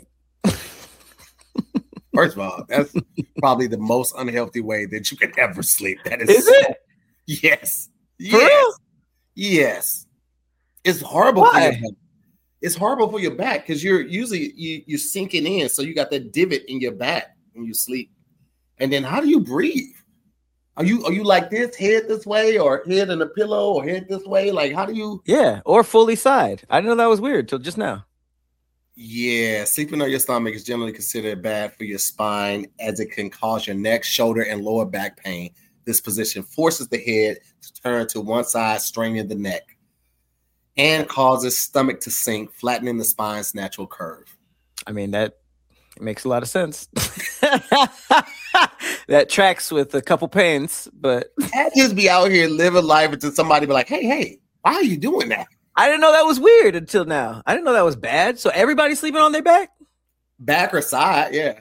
First of all, that's probably the most unhealthy way that you could ever sleep. That is it? Yes. For real? Yes. It's horrible Why? for your back. It's horrible for your back because you're usually you're sinking in, so you got that divot in your back when you sleep. And then how do you breathe? Are you like this, head this way, or head in a pillow, or head this way? Like, how do you? Yeah, or fully side. I didn't know that was weird till just now. Yeah, sleeping on your stomach is generally considered bad for your spine, as it can cause your neck, shoulder, and lower back pain. This position forces the head to turn to one side, straining the neck, and causes stomach to sink, flattening the spine's natural curve. I mean, that It makes a lot of sense. That tracks with a couple pains, but I just be out here living life until somebody be like, hey, why are you doing that? I didn't know that was weird until now. I didn't know that was bad. So everybody's sleeping on their back? Back or side, yeah.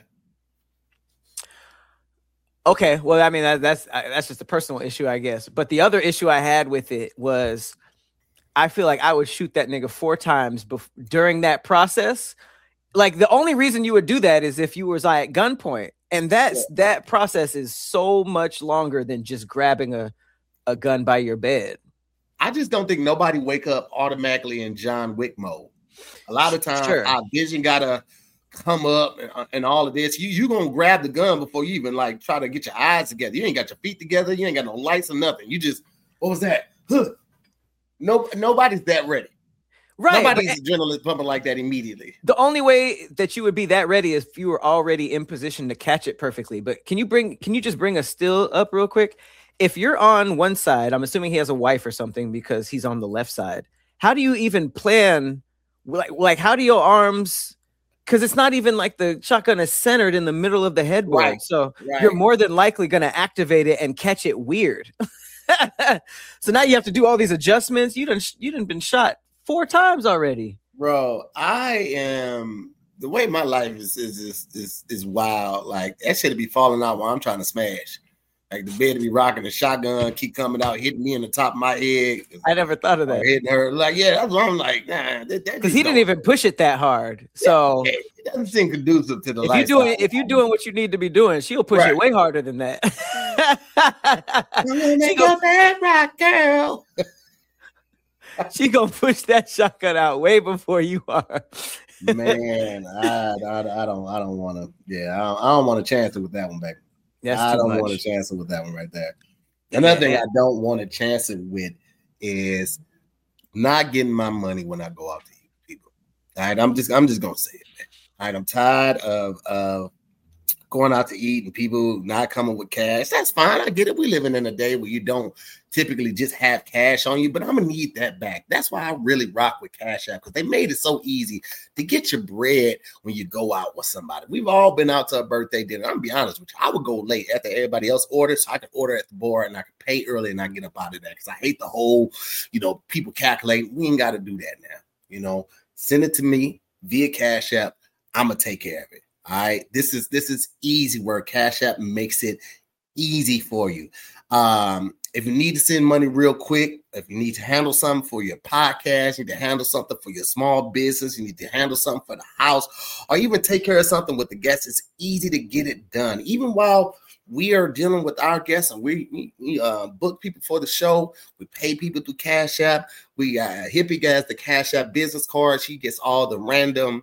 Okay, well, I mean, that's just a personal issue, I guess. But the other issue I had with it was I feel like I would shoot that nigga 4 times during that process. Like, the only reason you would do that is if you was like at gunpoint. And that process is so much longer than just grabbing a gun by your bed. I just don't think nobody wake up automatically in John Wick mode. A lot of times our vision gotta come up and all of this. You gonna grab the gun before you even like try to get your eyes together. You ain't got your feet together. You ain't got no lights or nothing. You just, what was that? Nobody's that ready. Right. Nobody's adrenaline pumping like that immediately. The only way that you would be that ready is if you were already in position to catch it perfectly. But can you just bring a still up real quick? If you're on one side, I'm assuming he has a wife or something because he's on the left side. How do you even plan? Like how do your arms? Because it's not even like the shotgun is centered in the middle of the headboard. Right. So you're more than likely going to activate it and catch it weird. So now you have to do all these adjustments. You done been shot 4 times already. Bro, the way my life is wild. Like that shit be falling out while I'm trying to smash. Like the bed be rocking, the shotgun keep coming out, hitting me in the top of my head. I never thought of that. Hitting her. Like, yeah, that's what I'm like, nah. Because he didn't even push it that hard. So it doesn't seem conducive to the if you're doing what you need to be doing, she'll push it way harder than that. Make your bed rock, girl. She gonna push that shotgun out way before you are. Man, I don't want to. Yeah, I don't want to chance it with that one, baby. I don't want to chance it with that one right there. Another thing I don't want to chance it with is not getting my money when I go out to eat with people. All right, I'm just gonna say it, man. All right, I'm tired of going out to eat and people not coming with cash. That's fine. I get it. We living in a day where you don't typically just have cash on you, but I'm gonna need that back. That's why I really rock with Cash App, because they made it so easy to get your bread when you go out with somebody. We've all been out to a birthday dinner. I'm gonna be honest with you. I would go late after everybody else orders, so I could order at the bar and I could pay early and I get up out of that, because I hate the whole, people calculating. We ain't got to do that now. Send it to me via Cash App. I'm gonna take care of it. All right. This is easy work. Cash App makes it easy for you. If you need to send money real quick, if you need to handle something for your podcast, you need to handle something for your small business, you need to handle something for the house, or even take care of something with the guests, it's easy to get it done. Even while we are dealing with our guests and we book people for the show, we pay people through Cash App. We got Hippie guys, the Cash App business card. She gets all the random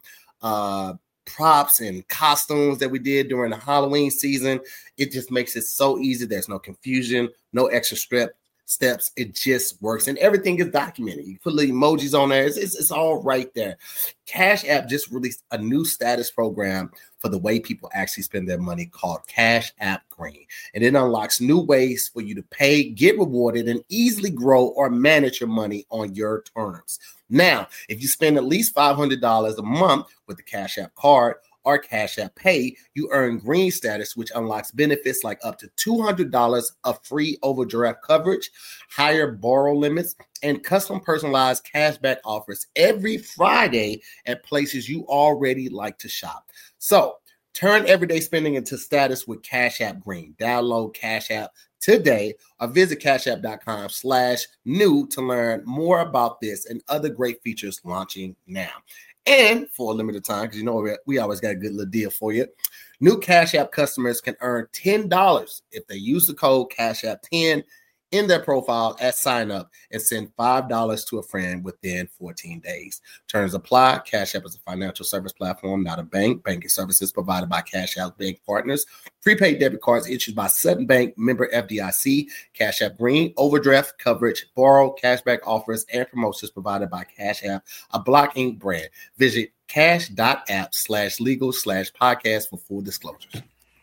props and costumes that we did during the Halloween season. It just makes it so easy. There's no confusion, no extra steps. It just works, and everything is documented. You put little emojis on there. It's all right there. Cash App just released a new status program for the way people actually spend their money called Cash App Green, and it unlocks new ways for you to pay, get rewarded, and easily grow or manage your money on your terms. Now, if you spend at least $500 a month with the Cash App card or Cash App Pay, you earn green status, which unlocks benefits like up to $200 of free overdraft coverage, higher borrow limits, and custom personalized cashback offers every Friday at places you already like to shop. So turn everyday spending into status with Cash App Green. Download Cash App today or visit cashapp.com/new to learn more about this and other great features launching now. And for a limited time, because we always got a good little deal for you, new Cash App customers can earn $10 if they use the code Cash App 10 in their profile at sign up and send $5 to a friend within 14 days. Terms apply. Cash App is a financial service platform, not a bank. Banking services provided by Cash App bank partners. Prepaid debit cards issued by Sutton Bank, member FDIC. Cash App Green, overdraft coverage, borrow, cashback offers, and promotions provided by Cash App, a Block Inc. brand. Visit cash.app/legal/podcast for full disclosures.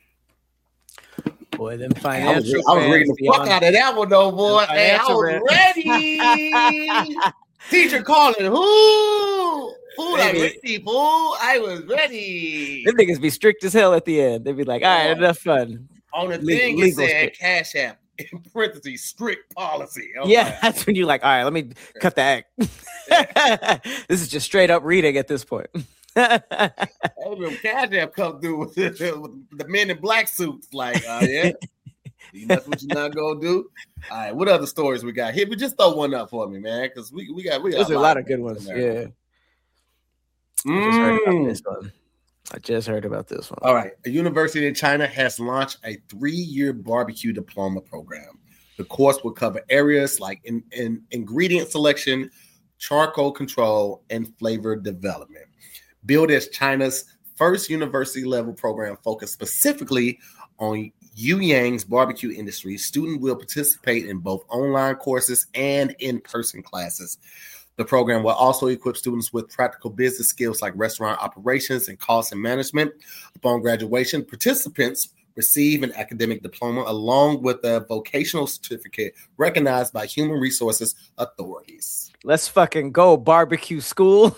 Boy, them financial I was reading the fuck out of that one, though, boy. Hey, I was ready. Teacher calling. Who? Fool, I'm ready, fool. I was ready. Them niggas be strict as hell at the end. They'd be like, all right, enough fun. On the thing, it said Cash App, in parentheses, strict policy. Yeah, that's when you're like, all right, let me cut the act. This is just straight up reading at this point. Cash App come through with the men in black suits. Like, yeah, that's what you're not gonna do. All right, what other stories we got here? But just throw one up for me, man, because we got There's a lot of good ones. Yeah. I just heard about this one. All right. A university in China has launched a 3-year barbecue diploma program. The course will cover areas like in ingredient selection, charcoal control, and flavor development. Billed as China's first university-level program focused specifically on Yuanyang's barbecue industry, students will participate in both online courses and in-person classes. The program will also equip students with practical business skills like restaurant operations and cost and management. Upon graduation, participants receive an academic diploma along with a vocational certificate recognized by human resources authorities. Let's fucking go, barbecue school.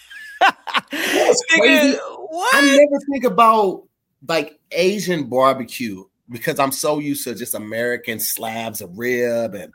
That's crazy. What? I never think about like Asian barbecue because I'm so used to just American slabs of rib and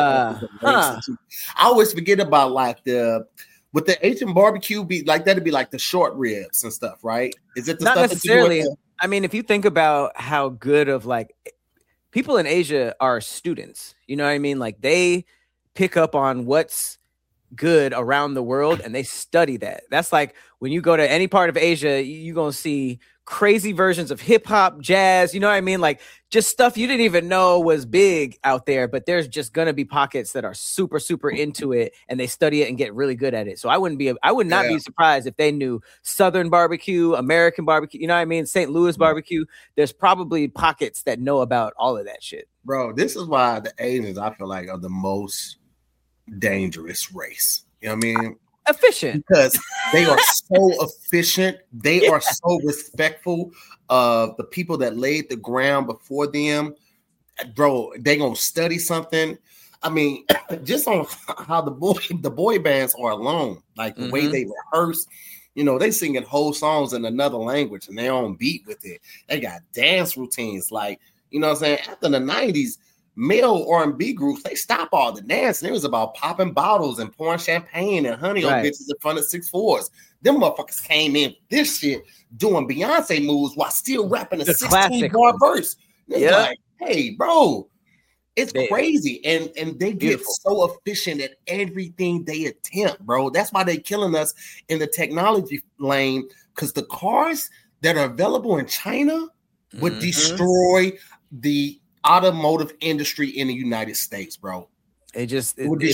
I always forget about like with the Asian barbecue be like that'd be like the short ribs and stuff, right? Is it the not stuff necessarily? I mean, if you think about how good of like people in Asia are students, you know what I mean? Like they pick up on what's good around the world and they study that. That's like when you go to any part of Asia, you're gonna see crazy versions of hip hop, jazz, you know what I mean? Like just stuff you didn't even know was big out there, but there's just gonna be pockets that are super, super into it and they study it and get really good at it. So I would not be surprised if they knew Southern barbecue, American barbecue, you know what I mean? St. Louis barbecue. There's probably pockets that know about all of that shit. Bro, this is why the Asians, I feel like, are the most dangerous race. You know what I mean? Efficient, because they are so efficient. They are so respectful of the people that laid the ground before them. Bro, they gonna study something. I mean, just on how the boy bands are alone, like the way they rehearse. You know, they singing whole songs in another language and they on beat with it. They got dance routines, like, you know what I'm saying? After the 90s, male R&B groups, they stop all the dancing. It was about popping bottles and pouring champagne and honey on bitches in front of 6'4s. Them motherfuckers came in with this shit doing Beyonce moves while still rapping a 16-bar verse. It's like, hey, bro, it's crazy. And they get so efficient at everything they attempt, bro. That's why they're killing us in the technology lane, because the cars that are available in China would destroy the automotive industry in the United States, bro. It's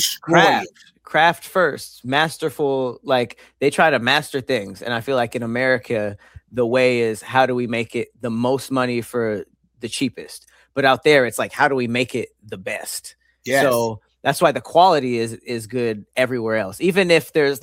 craft first, masterful. Like they try to master things, and I feel like in America, the way is how do we make it the most money for the cheapest? But out there, it's like how do we make it the best? Yes. So that's why the quality is good everywhere else. Even if there's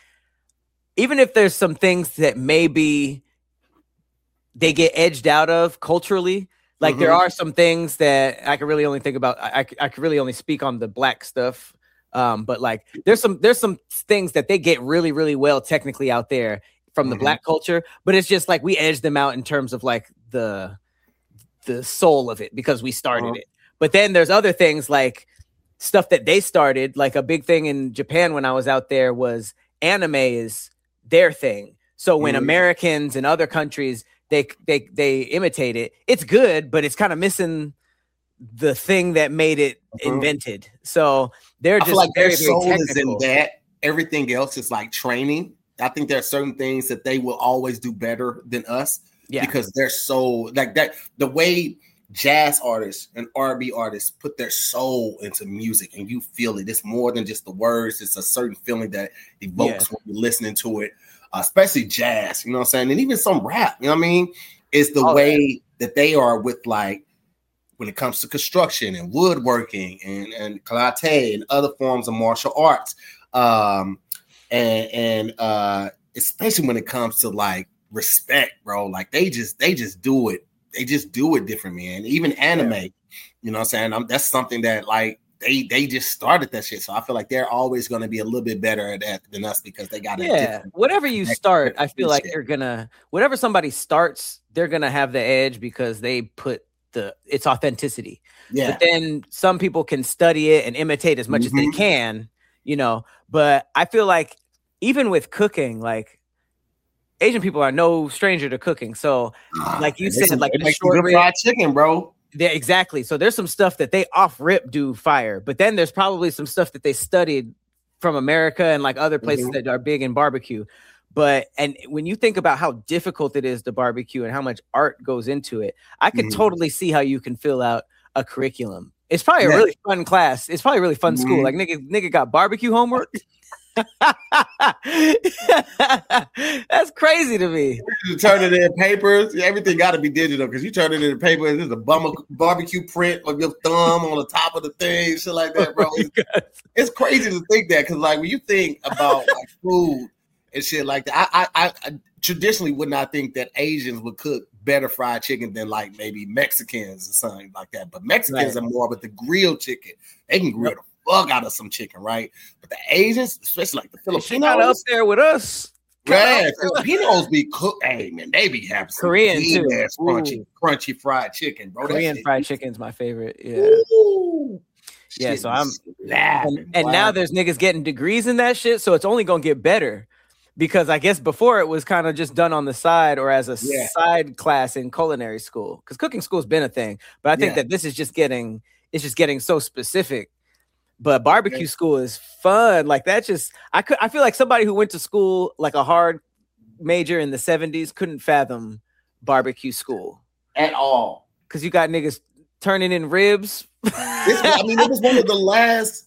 some things that maybe they get edged out of culturally. Like there are some things that I could really only think about. I could really only speak on the black stuff. But like there's some things that they get really, really well technically out there from the black culture. But it's just like we edge them out in terms of like the soul of it because we started it. But then there's other things like stuff that they started. Like a big thing in Japan when I was out there was anime is their thing. So when Americans and other countries they imitate it. It's good, but it's kind of missing the thing that made it invented. So they're just like their soul is in that. Everything else is like training. I think there are certain things that they will always do better than us because they're so like that. The way jazz artists and R&B artists put their soul into music and you feel it. It's more than just the words. It's a certain feeling that evokes when you're listening to it. Especially jazz, you know what I'm saying? And even some rap, you know what I mean? Is the way that they are with like, when it comes to construction and woodworking and karate and other forms of martial arts. And especially when it comes to like respect, bro, like they just do it. They just do it different, man. Even anime, you know what I'm saying? That's something that like they just started that shit. So I feel like they're always going to be a little bit better at that than us because they got whatever you start, I feel like you're gonna whatever somebody starts, they're gonna have the edge because they put its authenticity. Yeah. But then some people can study it and imitate as much as they can, you know. But I feel like even with cooking, like Asian people are no stranger to cooking. So like you said, like the short rib fried chicken, bro. Yeah, exactly. So there's some stuff that they off rip do fire, but then there's probably some stuff that they studied from America and like other places that are big in barbecue. But and when you think about how difficult it is to barbecue and how much art goes into it, I could totally see how you can fill out a curriculum. It's probably a really fun class. It's probably a really fun school. Like nigga got barbecue homework. That's crazy to me. You turn it in papers. Everything got to be digital because you turn it in paper. There's a barbecue print of your thumb on the top of the thing, shit like that, bro. It's crazy to think that because, like, when you think about like food and shit like that, I traditionally would not think that Asians would cook better fried chicken than like maybe Mexicans or something like that. But Mexicans are more with the grilled chicken. They can grill the fuck out of some chicken, right? But the Asians, especially like the Filipinos, up there with us. Yeah, Filipinos be cooked. Hey man, they be having some Korean too. Crunchy fried chicken, bro. Korean fried chicken is my favorite. Yeah. Ooh, yeah, so I'm laughing. And now there's niggas getting degrees in that shit, so it's only gonna get better. Because I guess before it was kind of just done on the side or as a side class in culinary school. Because cooking school's been a thing, but I think that this is just getting so specific. But barbecue school is fun. Like that just I feel like somebody who went to school like a hard major in the 70s couldn't fathom barbecue school at all. Because you got niggas turning in ribs. It was one of the last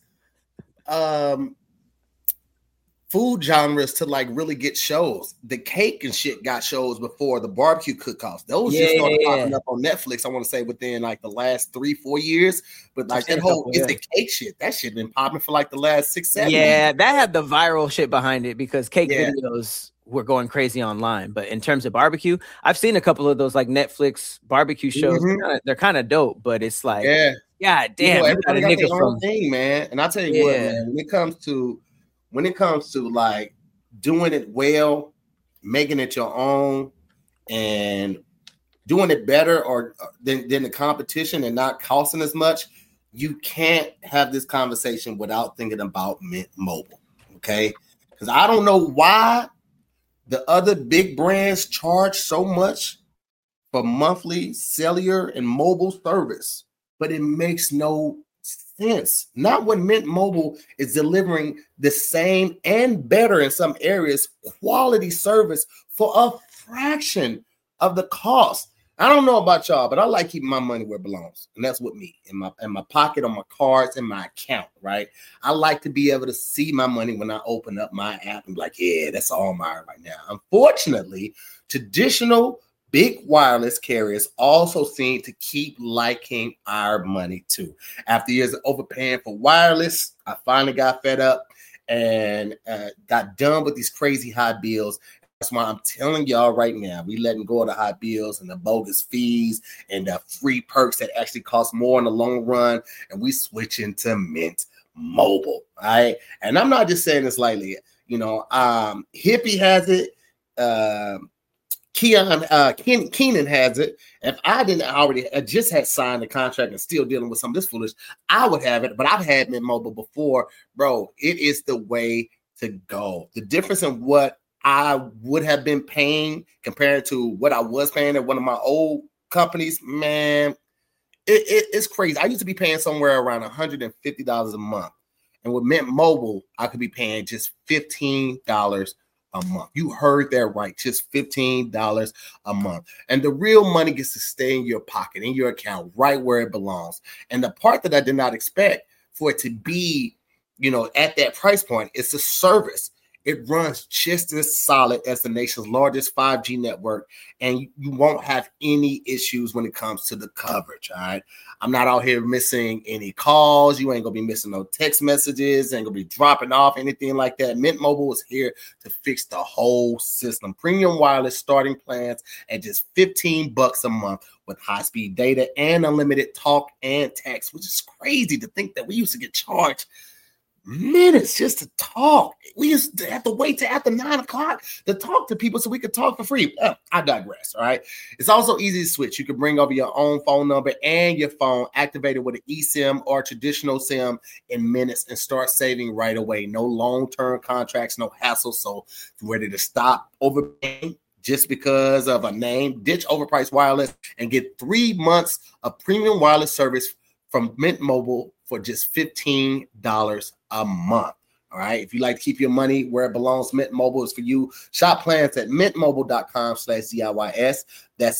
food genres to like really get shows. The cake and shit got shows before the barbecue cook-offs. Those just started popping up on Netflix. I want to say within like the last 3-4 years. But like that whole is the cake shit. That shit been popping for like the last 6-7 years. That had the viral shit behind it because cake videos were going crazy online. But in terms of barbecue, I've seen a couple of those like Netflix barbecue shows. They're kind of dope, but it's like, God damn, everybody got their own thing, man. And I tell you what, man, when it comes to like doing it well, making it your own, and doing it better or than the competition and not costing as much, you can't have this conversation without thinking about Mint Mobile, okay? Because I don't know why the other big brands charge so much for monthly cellular and mobile service, but it makes no sense. Not when Mint Mobile is delivering the same and better in some areas quality service for a fraction of the cost. I don't know about y'all, but I like keeping my money where it belongs, and that's with me in my pocket, on my cards, in my account. Right? I like to be able to see my money when I open up my app and be like, yeah, that's all mine right now. Unfortunately, traditional big wireless carriers also seem to keep liking our money too. After years of overpaying for wireless, I finally got fed up and got done with these crazy high bills. That's why I'm telling y'all right now, we letting go of the high bills and the bogus fees and the free perks that actually cost more in the long run, and we switching to Mint Mobile. All right, and I'm not just saying this lightly. You know, Hippie has it. Keenan has it. If I didn't already just had signed the contract and still dealing with some of this foolish, I would have it. But I've had Mint Mobile before, bro. It is the way to go. The difference in what I would have been paying compared to what I was paying at one of my old companies, man, it's crazy. I used to be paying somewhere around $150 a month, and with Mint Mobile, I could be paying just $15 a month. You heard that right, just $15 a month. And the real money gets to stay in your pocket, in your account, right where it belongs. And the part that I did not expect for it to be, you know, at that price point, it's the service. It runs just as solid as the nation's largest 5G network, and you won't have any issues when it comes to the coverage, all right? I'm not out here missing any calls. You ain't going to be missing no text messages. Ain't going to be dropping off, anything like that. Mint Mobile is here to fix the whole system. Premium wireless starting plans at just $15 a month with high-speed data and unlimited talk and text, which is crazy to think that we used to get charged minutes just to talk. We used to have to wait till after 9 o'clock to talk to people so we could talk for free. I digress. All right. It's also easy to switch. You can bring over your own phone number and your phone activated with an eSIM or traditional SIM in minutes and start saving right away. No long-term contracts, no hassle. So if you're ready to stop overpaying just because of a name, ditch overpriced wireless and get 3 months of premium wireless service from Mint Mobile for just $15 a month. All right. If you like to keep your money where it belongs, Mint Mobile is for you. Shop plans at mintmobile.com/DIYS. That's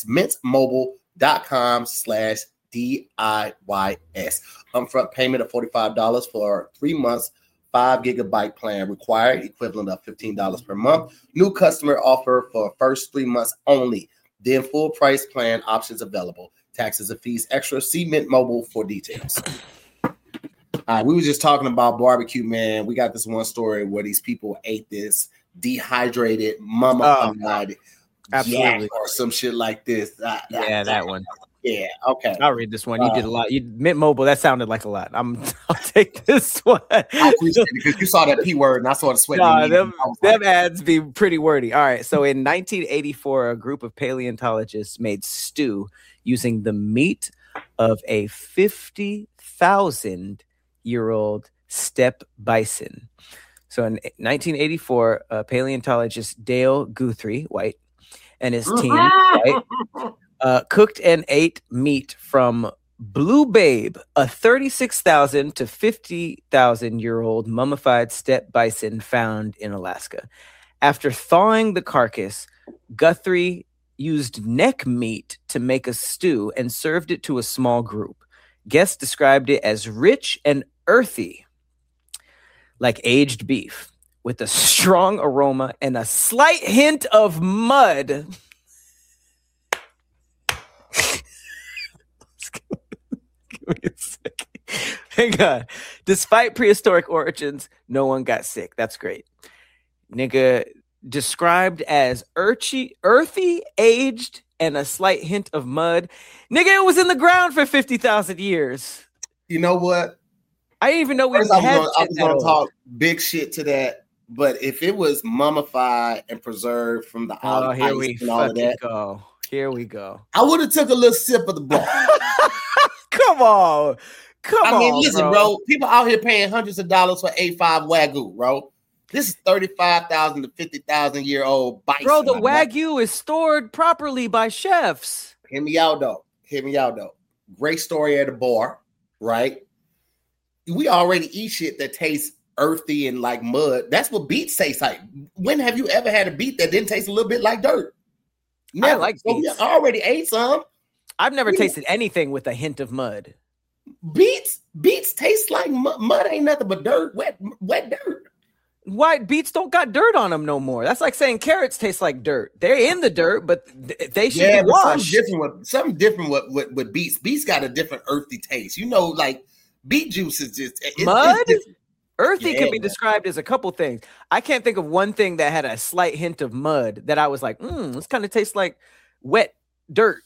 mintmobile.com/DIYS. Upfront payment of $45 for 3 months, 5 gigabyte plan required, equivalent of $15 per month. New customer offer for first 3 months only. Then full price plan options available. Taxes and fees extra. See Mint Mobile for details. All right, we were just talking about barbecue, man. We got this one story where these people ate this dehydrated mummified yak or some shit like this. That one. Yeah, okay. I'll read this one. You did a lot. You Mint Mobile, that sounded like a lot. I'll take this one. I appreciate it because you saw that P word and I saw the sweat. Them ads be pretty wordy. All right. So in 1984, a group of paleontologists made stew using the meat of a 50,000-year-old steppe bison. So in 1984, paleontologist Dale Guthrie, white, and his team, white, cooked and ate meat from Blue Babe, a 36,000 to 50,000-year-old mummified steppe bison found in Alaska. After thawing the carcass, Guthrie used neck meat to make a stew and served it to a small group. Guests described it as rich and earthy, like aged beef, with a strong aroma and a slight hint of mud. Give me a second. Hang on. Despite prehistoric origins, no one got sick. That's great. Nigga, described as earthy, aged, and a slight hint of mud. Nigga, it was in the ground for 50,000 years. You know what? I didn't even know we had I was going to talk big shit to that, but if it was mummified and preserved from the all of that, here we go. I would have took a little sip of the blood. Come on. I mean, listen, bro. People out here paying hundreds of dollars for A5 Wagyu, bro. This is 35,000 to 50,000 year old bison. Bro, the Wagyu is stored properly by chefs. Hear me out, though. Great story at a bar, right? We already eat shit that tastes earthy and like mud. That's what beets taste like. When have you ever had a beet that didn't taste a little bit like dirt? Never. I like beets. I already ate some. I've never tasted anything with a hint of mud. Beets taste like mud. Ain't nothing but dirt, wet dirt. Why beets don't got dirt on them no more? That's like saying carrots taste like dirt. They're in the dirt, but they should be washed. Something different with beets. Beets got a different earthy taste. You know, like beet juice is just mud. Earthy can be described as a couple things. I can't think of one thing that had a slight hint of mud that I was like, this kind of tastes like wet dirt.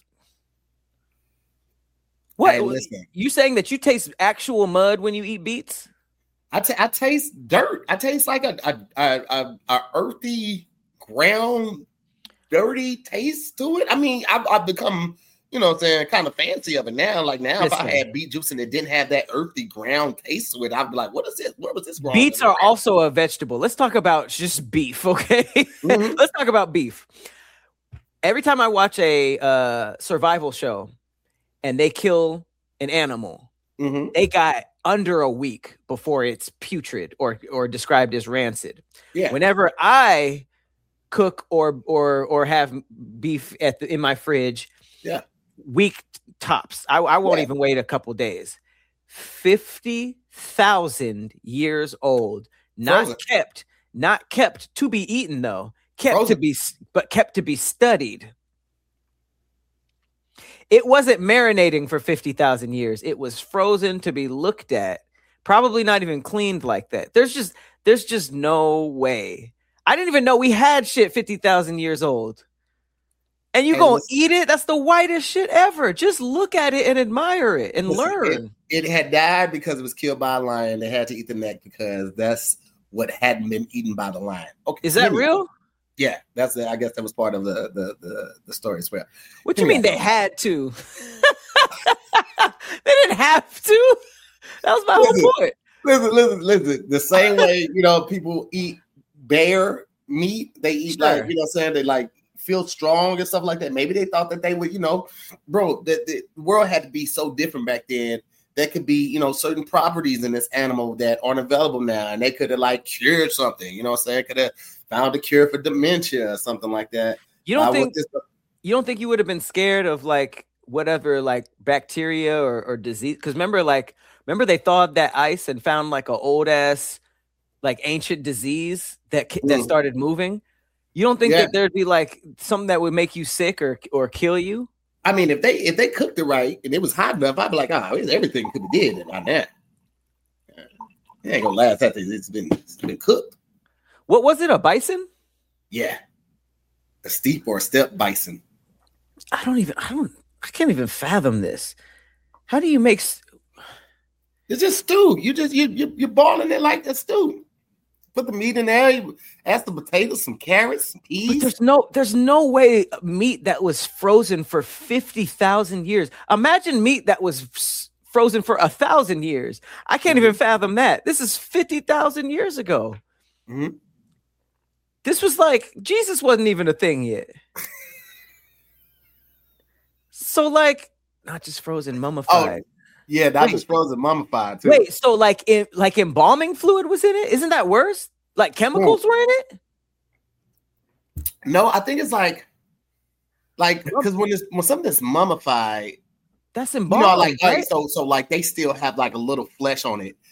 What? Hey, you saying that you taste actual mud when you eat beets? I taste dirt. I taste like a earthy, ground, dirty taste to it. I mean, I've become, you know what I'm saying, kind of fancy of it now. Like now, if I had beet juice and it didn't have that earthy ground taste to it, I'd be like, what is this? What was this? Beets are also a vegetable. Let's talk about just beef, okay? Mm-hmm. Let's talk about beef. Every time I watch a survival show and they kill an animal, they got under a week before it's putrid or described as rancid. Yeah. Whenever I cook or have beef in my fridge, week tops. I won't even wait a couple days. 50,000 years old, not kept to be eaten though, kept to be studied. It wasn't marinating for 50,000 years. It was frozen to be looked at. Probably not even cleaned like that. There's just no way. I didn't even know we had shit 50,000 years old. And you gonna eat it? That's the whitest shit ever. Just look at it and admire it and learn. It had died because it was killed by a lion. They had to eat the neck because that's what hadn't been eaten by the lion. Okay, is that real? Yeah, that's it. I guess that was part of the story as well. What you mean they had to? They didn't have to. That was my whole point. Listen. The same way, people eat bear meat, they eat like, they like feel strong and stuff like that. Maybe they thought that they would, bro, the world had to be so different back then. There could be, certain properties in this animal that aren't available now, and they could have like cured something, could have found a cure for dementia or something like that. You don't think you would have been scared of like whatever, like bacteria or disease? Because remember they thawed that ice and found like an old ass, like ancient disease that started moving. You don't think that there'd be like something that would make you sick or kill you? I mean, if they cooked it right and it was hot enough, I'd be like, everything could be dead on that. It ain't gonna last after it's been cooked. What was it? A bison? Yeah, a steep or a steppe bison. I can't even fathom this. How do you make? It's just stew. You're boiling it like a stew. Put the meat in there. You add some potatoes, some carrots, some peas. But there's no way meat that was frozen for 50,000 years. Imagine meat that was frozen for 1,000 years. I can't even fathom that. This is 50,000 years ago. Mm-hmm. This was like Jesus wasn't even a thing yet. So like not just frozen, mummified. Oh, yeah, that was frozen, mummified too. Wait, so like embalming fluid was in it? Isn't that worse? Like chemicals were in it? No, I think it's like because when something's mummified, that's embalming. Right? So like they still have like a little flesh on it.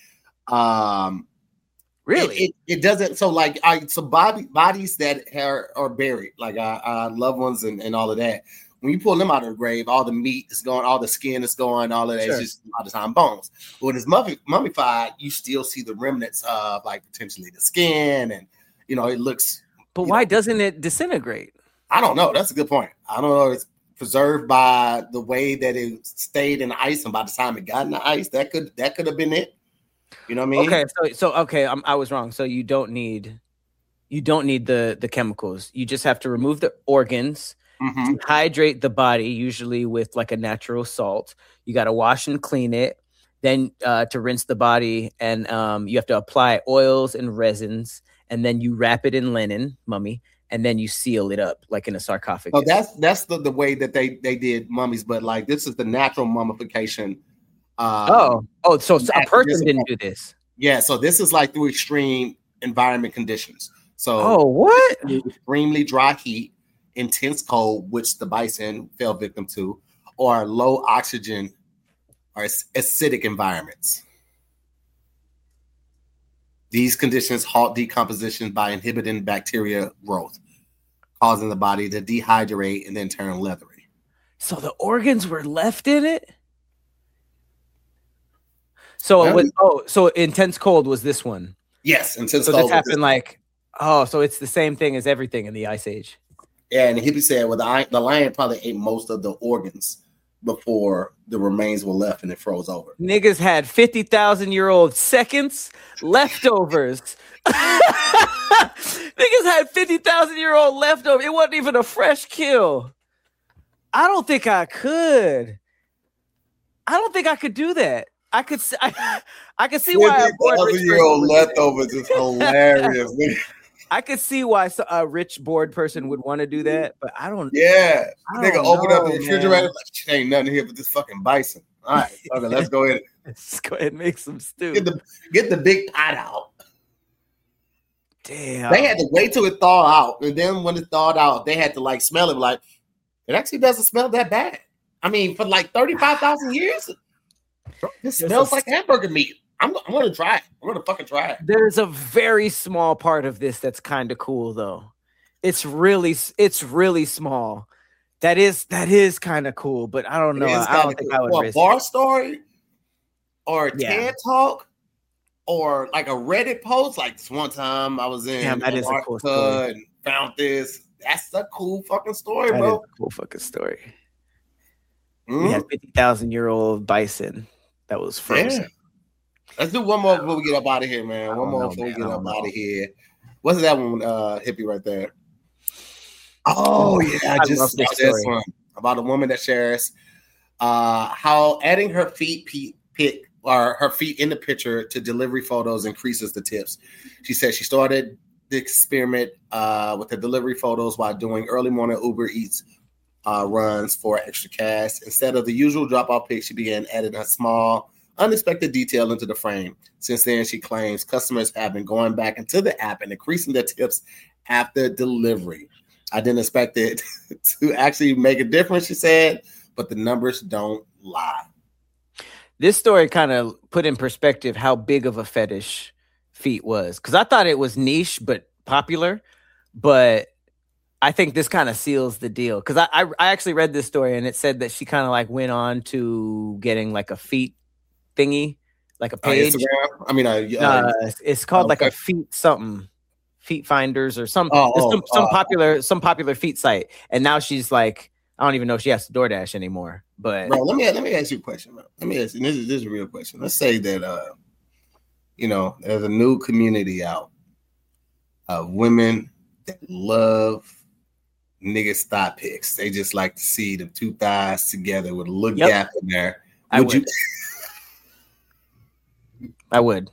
Really? It doesn't. So like bodies that are buried, like our loved ones and all of that. When you pull them out of the grave, all the meat is gone, all the skin is gone, all of that. Sure. It's just a lot of time bones. But when it's mummified, you still see the remnants of like potentially the skin, and it looks. But why doesn't it disintegrate? I don't know. That's a good point. I don't know. It's preserved by the way that it stayed in the ice, and by the time it got in the ice, that could have been it. You know what I mean? Okay, so okay, I was wrong. So you don't need the chemicals. You just have to remove the organs. Mm-hmm. Hydrate the body, usually with like a natural salt. You got to wash and clean it. Then to rinse the body, and you have to apply oils and resins, and then you wrap it in linen, mummy, and then you seal it up like in a sarcophagus. Oh, that's the way that they did mummies, but like this is the natural mummification. So a person didn't do this. Yeah, so this is like through extreme environment conditions. So what? Extremely dry heat, intense cold, which the bison fell victim to, or low oxygen or acidic environments. These conditions halt decomposition by inhibiting bacteria growth, causing the body to dehydrate and then turn leathery. So the organs were left in it? So intense cold was this one? Yes, intense cold. So this happened so it's the same thing as everything in the Ice Age. Yeah, and Hippie said, the lion probably ate most of the organs before the remains were left and it froze over. Niggas had 50,000-year-old seconds leftovers. Niggas had 50,000-year-old leftovers. It wasn't even a fresh kill. I don't think I could do that. I could see why a 50,000-year-old leftovers is hilarious. I could see why a rich bored person would want to do that, but I don't. Yeah, nigga open up the refrigerator, like, ain't nothing here but this fucking bison. All right, okay, let's go ahead. Let's go ahead and make some stew. Get the big pot out. Damn. They had to wait till it thawed out, and then when it thawed out, they had to like smell it. Like it actually doesn't smell that bad. I mean, for like 35,000 years, this smells like hamburger meat. I'm gonna try it. I'm gonna fucking try it. There's a very small part of this that's kind of cool though. It's really small. That is kind of cool, but I don't know. I don't think I would risk a bar story or a TED talk or like a Reddit post. Like this one time I was in that is a cool story. and found this. That's a cool fucking story, That bro. is a cool fucking story. We had 50,000-year-old bison that was frozen. Yeah. Let's do one more before we get up out of here, man. One more before we get up out of here. What's that one, hippie right there? Oh, yeah. I just saw this one about a woman that shares how adding her feet pic or her feet in the picture to delivery photos increases the tips. She said she started the experiment with the delivery photos while doing early morning Uber Eats runs for extra cash. Instead of the usual drop-off pic, she began adding a small, unexpected detail into the frame. Since then, she claims customers have been going back into the app and increasing their tips after delivery. I didn't expect it to actually make a difference, she said, but the numbers don't lie. This story kind of put in perspective how big of a fetish feet was, because I thought it was niche but popular, but I think this kind of seals the deal, because I actually read this story and it said that she kind of like went on to getting like a feet thingy, like a page. I mean, it's called like a feet something, feet finders or some popular feet site, and now she's like, I don't even know if she has to DoorDash anymore. But bro, let me ask you a question, bro. Let me ask you. This is a real question. Let's say that there's a new community out of women that love niggas thigh pics. They just like to see the two thighs together with a little gap in there. Would you? I would.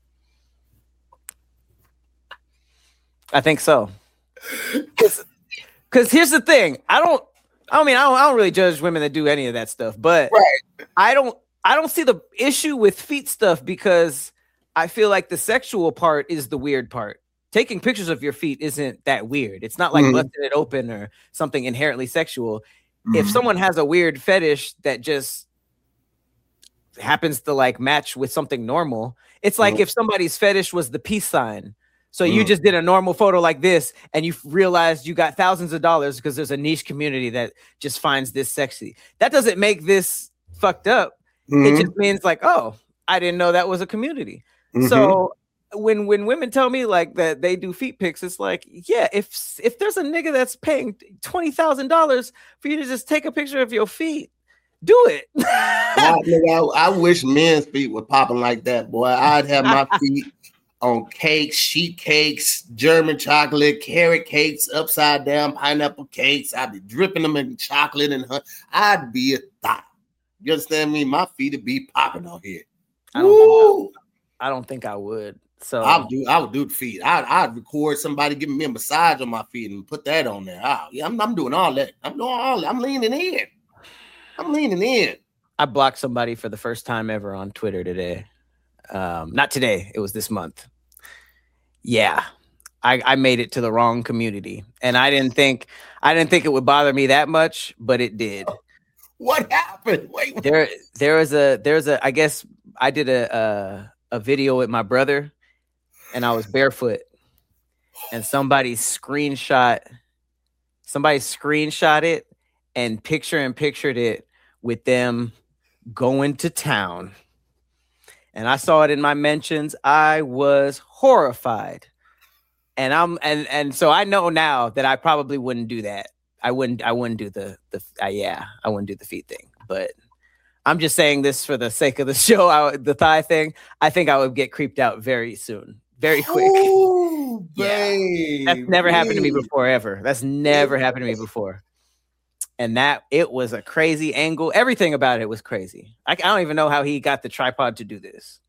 I think so. Because here's the thing. I don't really judge women that do any of that stuff, but I don't see the issue with feet stuff, because I feel like the sexual part is the weird part. Taking pictures of your feet isn't that weird. It's not like busting it open or something inherently sexual. If someone has a weird fetish that just happens to like match with something normal, it's like if somebody's fetish was the peace sign. So you just did a normal photo like this and you realized you got thousands of dollars because there's a niche community that just finds this sexy. That doesn't make this fucked up. It just means like, oh, I didn't know that was a community. So when women tell me like that they do feet pics, it's like, yeah, if there's a nigga that's paying $20,000 for you to just take a picture of your feet, do it. I wish men's feet were popping like that, boy. I'd have my feet on cakes, sheet cakes, German chocolate, carrot cakes, upside down pineapple cakes. I'd be dripping them in chocolate and I'd be a thot. You understand me? My feet would be popping on here. I don't think I would. So I would do the feet. I'd record somebody giving me a massage on my feet and put that on there. I'm doing all that. I'm leaning in. I blocked somebody for the first time ever on Twitter today. Not today. It was this month. Yeah, I made it to the wrong community, and I didn't think it would bother me that much, but it did. What happened? Wait. There's a. I guess I did a video with my brother, and I was barefoot, and somebody screenshot it and pictured it with them going to town. And I saw it in my mentions. I was horrified. And so I know now that I probably wouldn't do that. I wouldn't do I wouldn't do the feet thing. But I'm just saying this for the sake of the show. The thigh thing, I think I would get creeped out very soon. Very quick. Oh, babe. That's never happened to me before, ever. That's never happened to me before. And it was a crazy angle. Everything about it was crazy. I don't even know how he got the tripod to do this.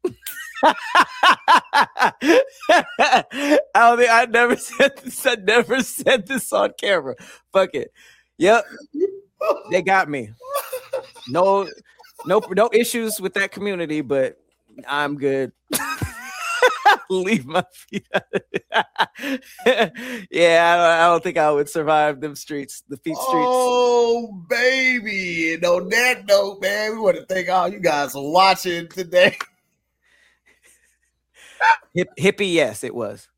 I never said this on camera. Fuck it. Yep. They got me. No issues with that community, but I'm good. Leave my feet out of it. Yeah, I don't think I would survive them streets, the feet streets. Oh, baby. And on that note, man, we want to thank all you guys for watching today. Hippie, yes, it was.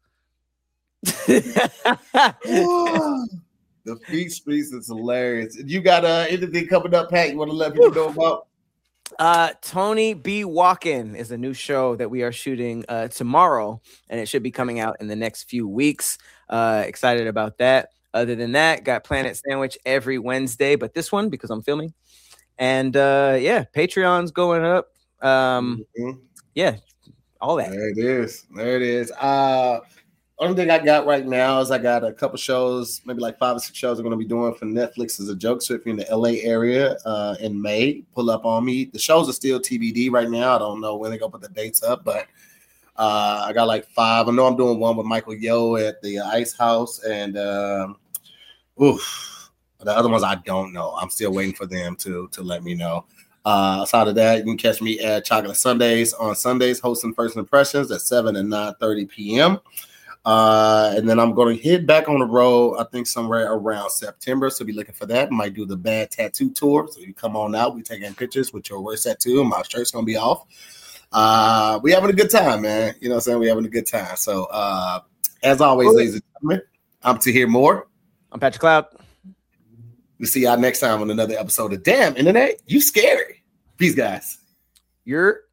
The feet streets is hilarious. You got anything coming up, Pat? You want to let people know about? Tony B. Walkin' is a new show that we are shooting tomorrow, and it should be coming out in the next few weeks. Excited about that. Other than that, got Planet Sandwich every Wednesday, but this one because I'm filming. And yeah, Patreon's going up. Yeah, all that. There it is. There it is. Only thing I got right now is I got a couple shows, maybe like 5 or 6 shows I'm going to be doing for Netflix as a joke. So if you're in the LA area in May, pull up on me. The shows are still TBD right now. I don't know when they're going to put the dates up, but I got like 5. I know I'm doing one with Michael Yo at the Ice House, and the other ones I don't know. I'm still waiting for them to let me know. Outside of that, you can catch me at Chocolate Sundays on Sundays, hosting First Impressions at 7 and 9:30 p.m. And then I'm going to hit back on the road, I think somewhere around September. So be looking for that. Might do the Bad Tattoo Tour. So you come on out. We taking pictures with your worst tattoo, and my shirt's going to be off. We having a good time, man. You know what I'm saying? We having a good time. So as always, ladies and gentlemen, I'm Tahir Moore. I'm Patrick Cloud. We'll see y'all next time on another episode of Damn Internet, You Scary. Peace, guys. You're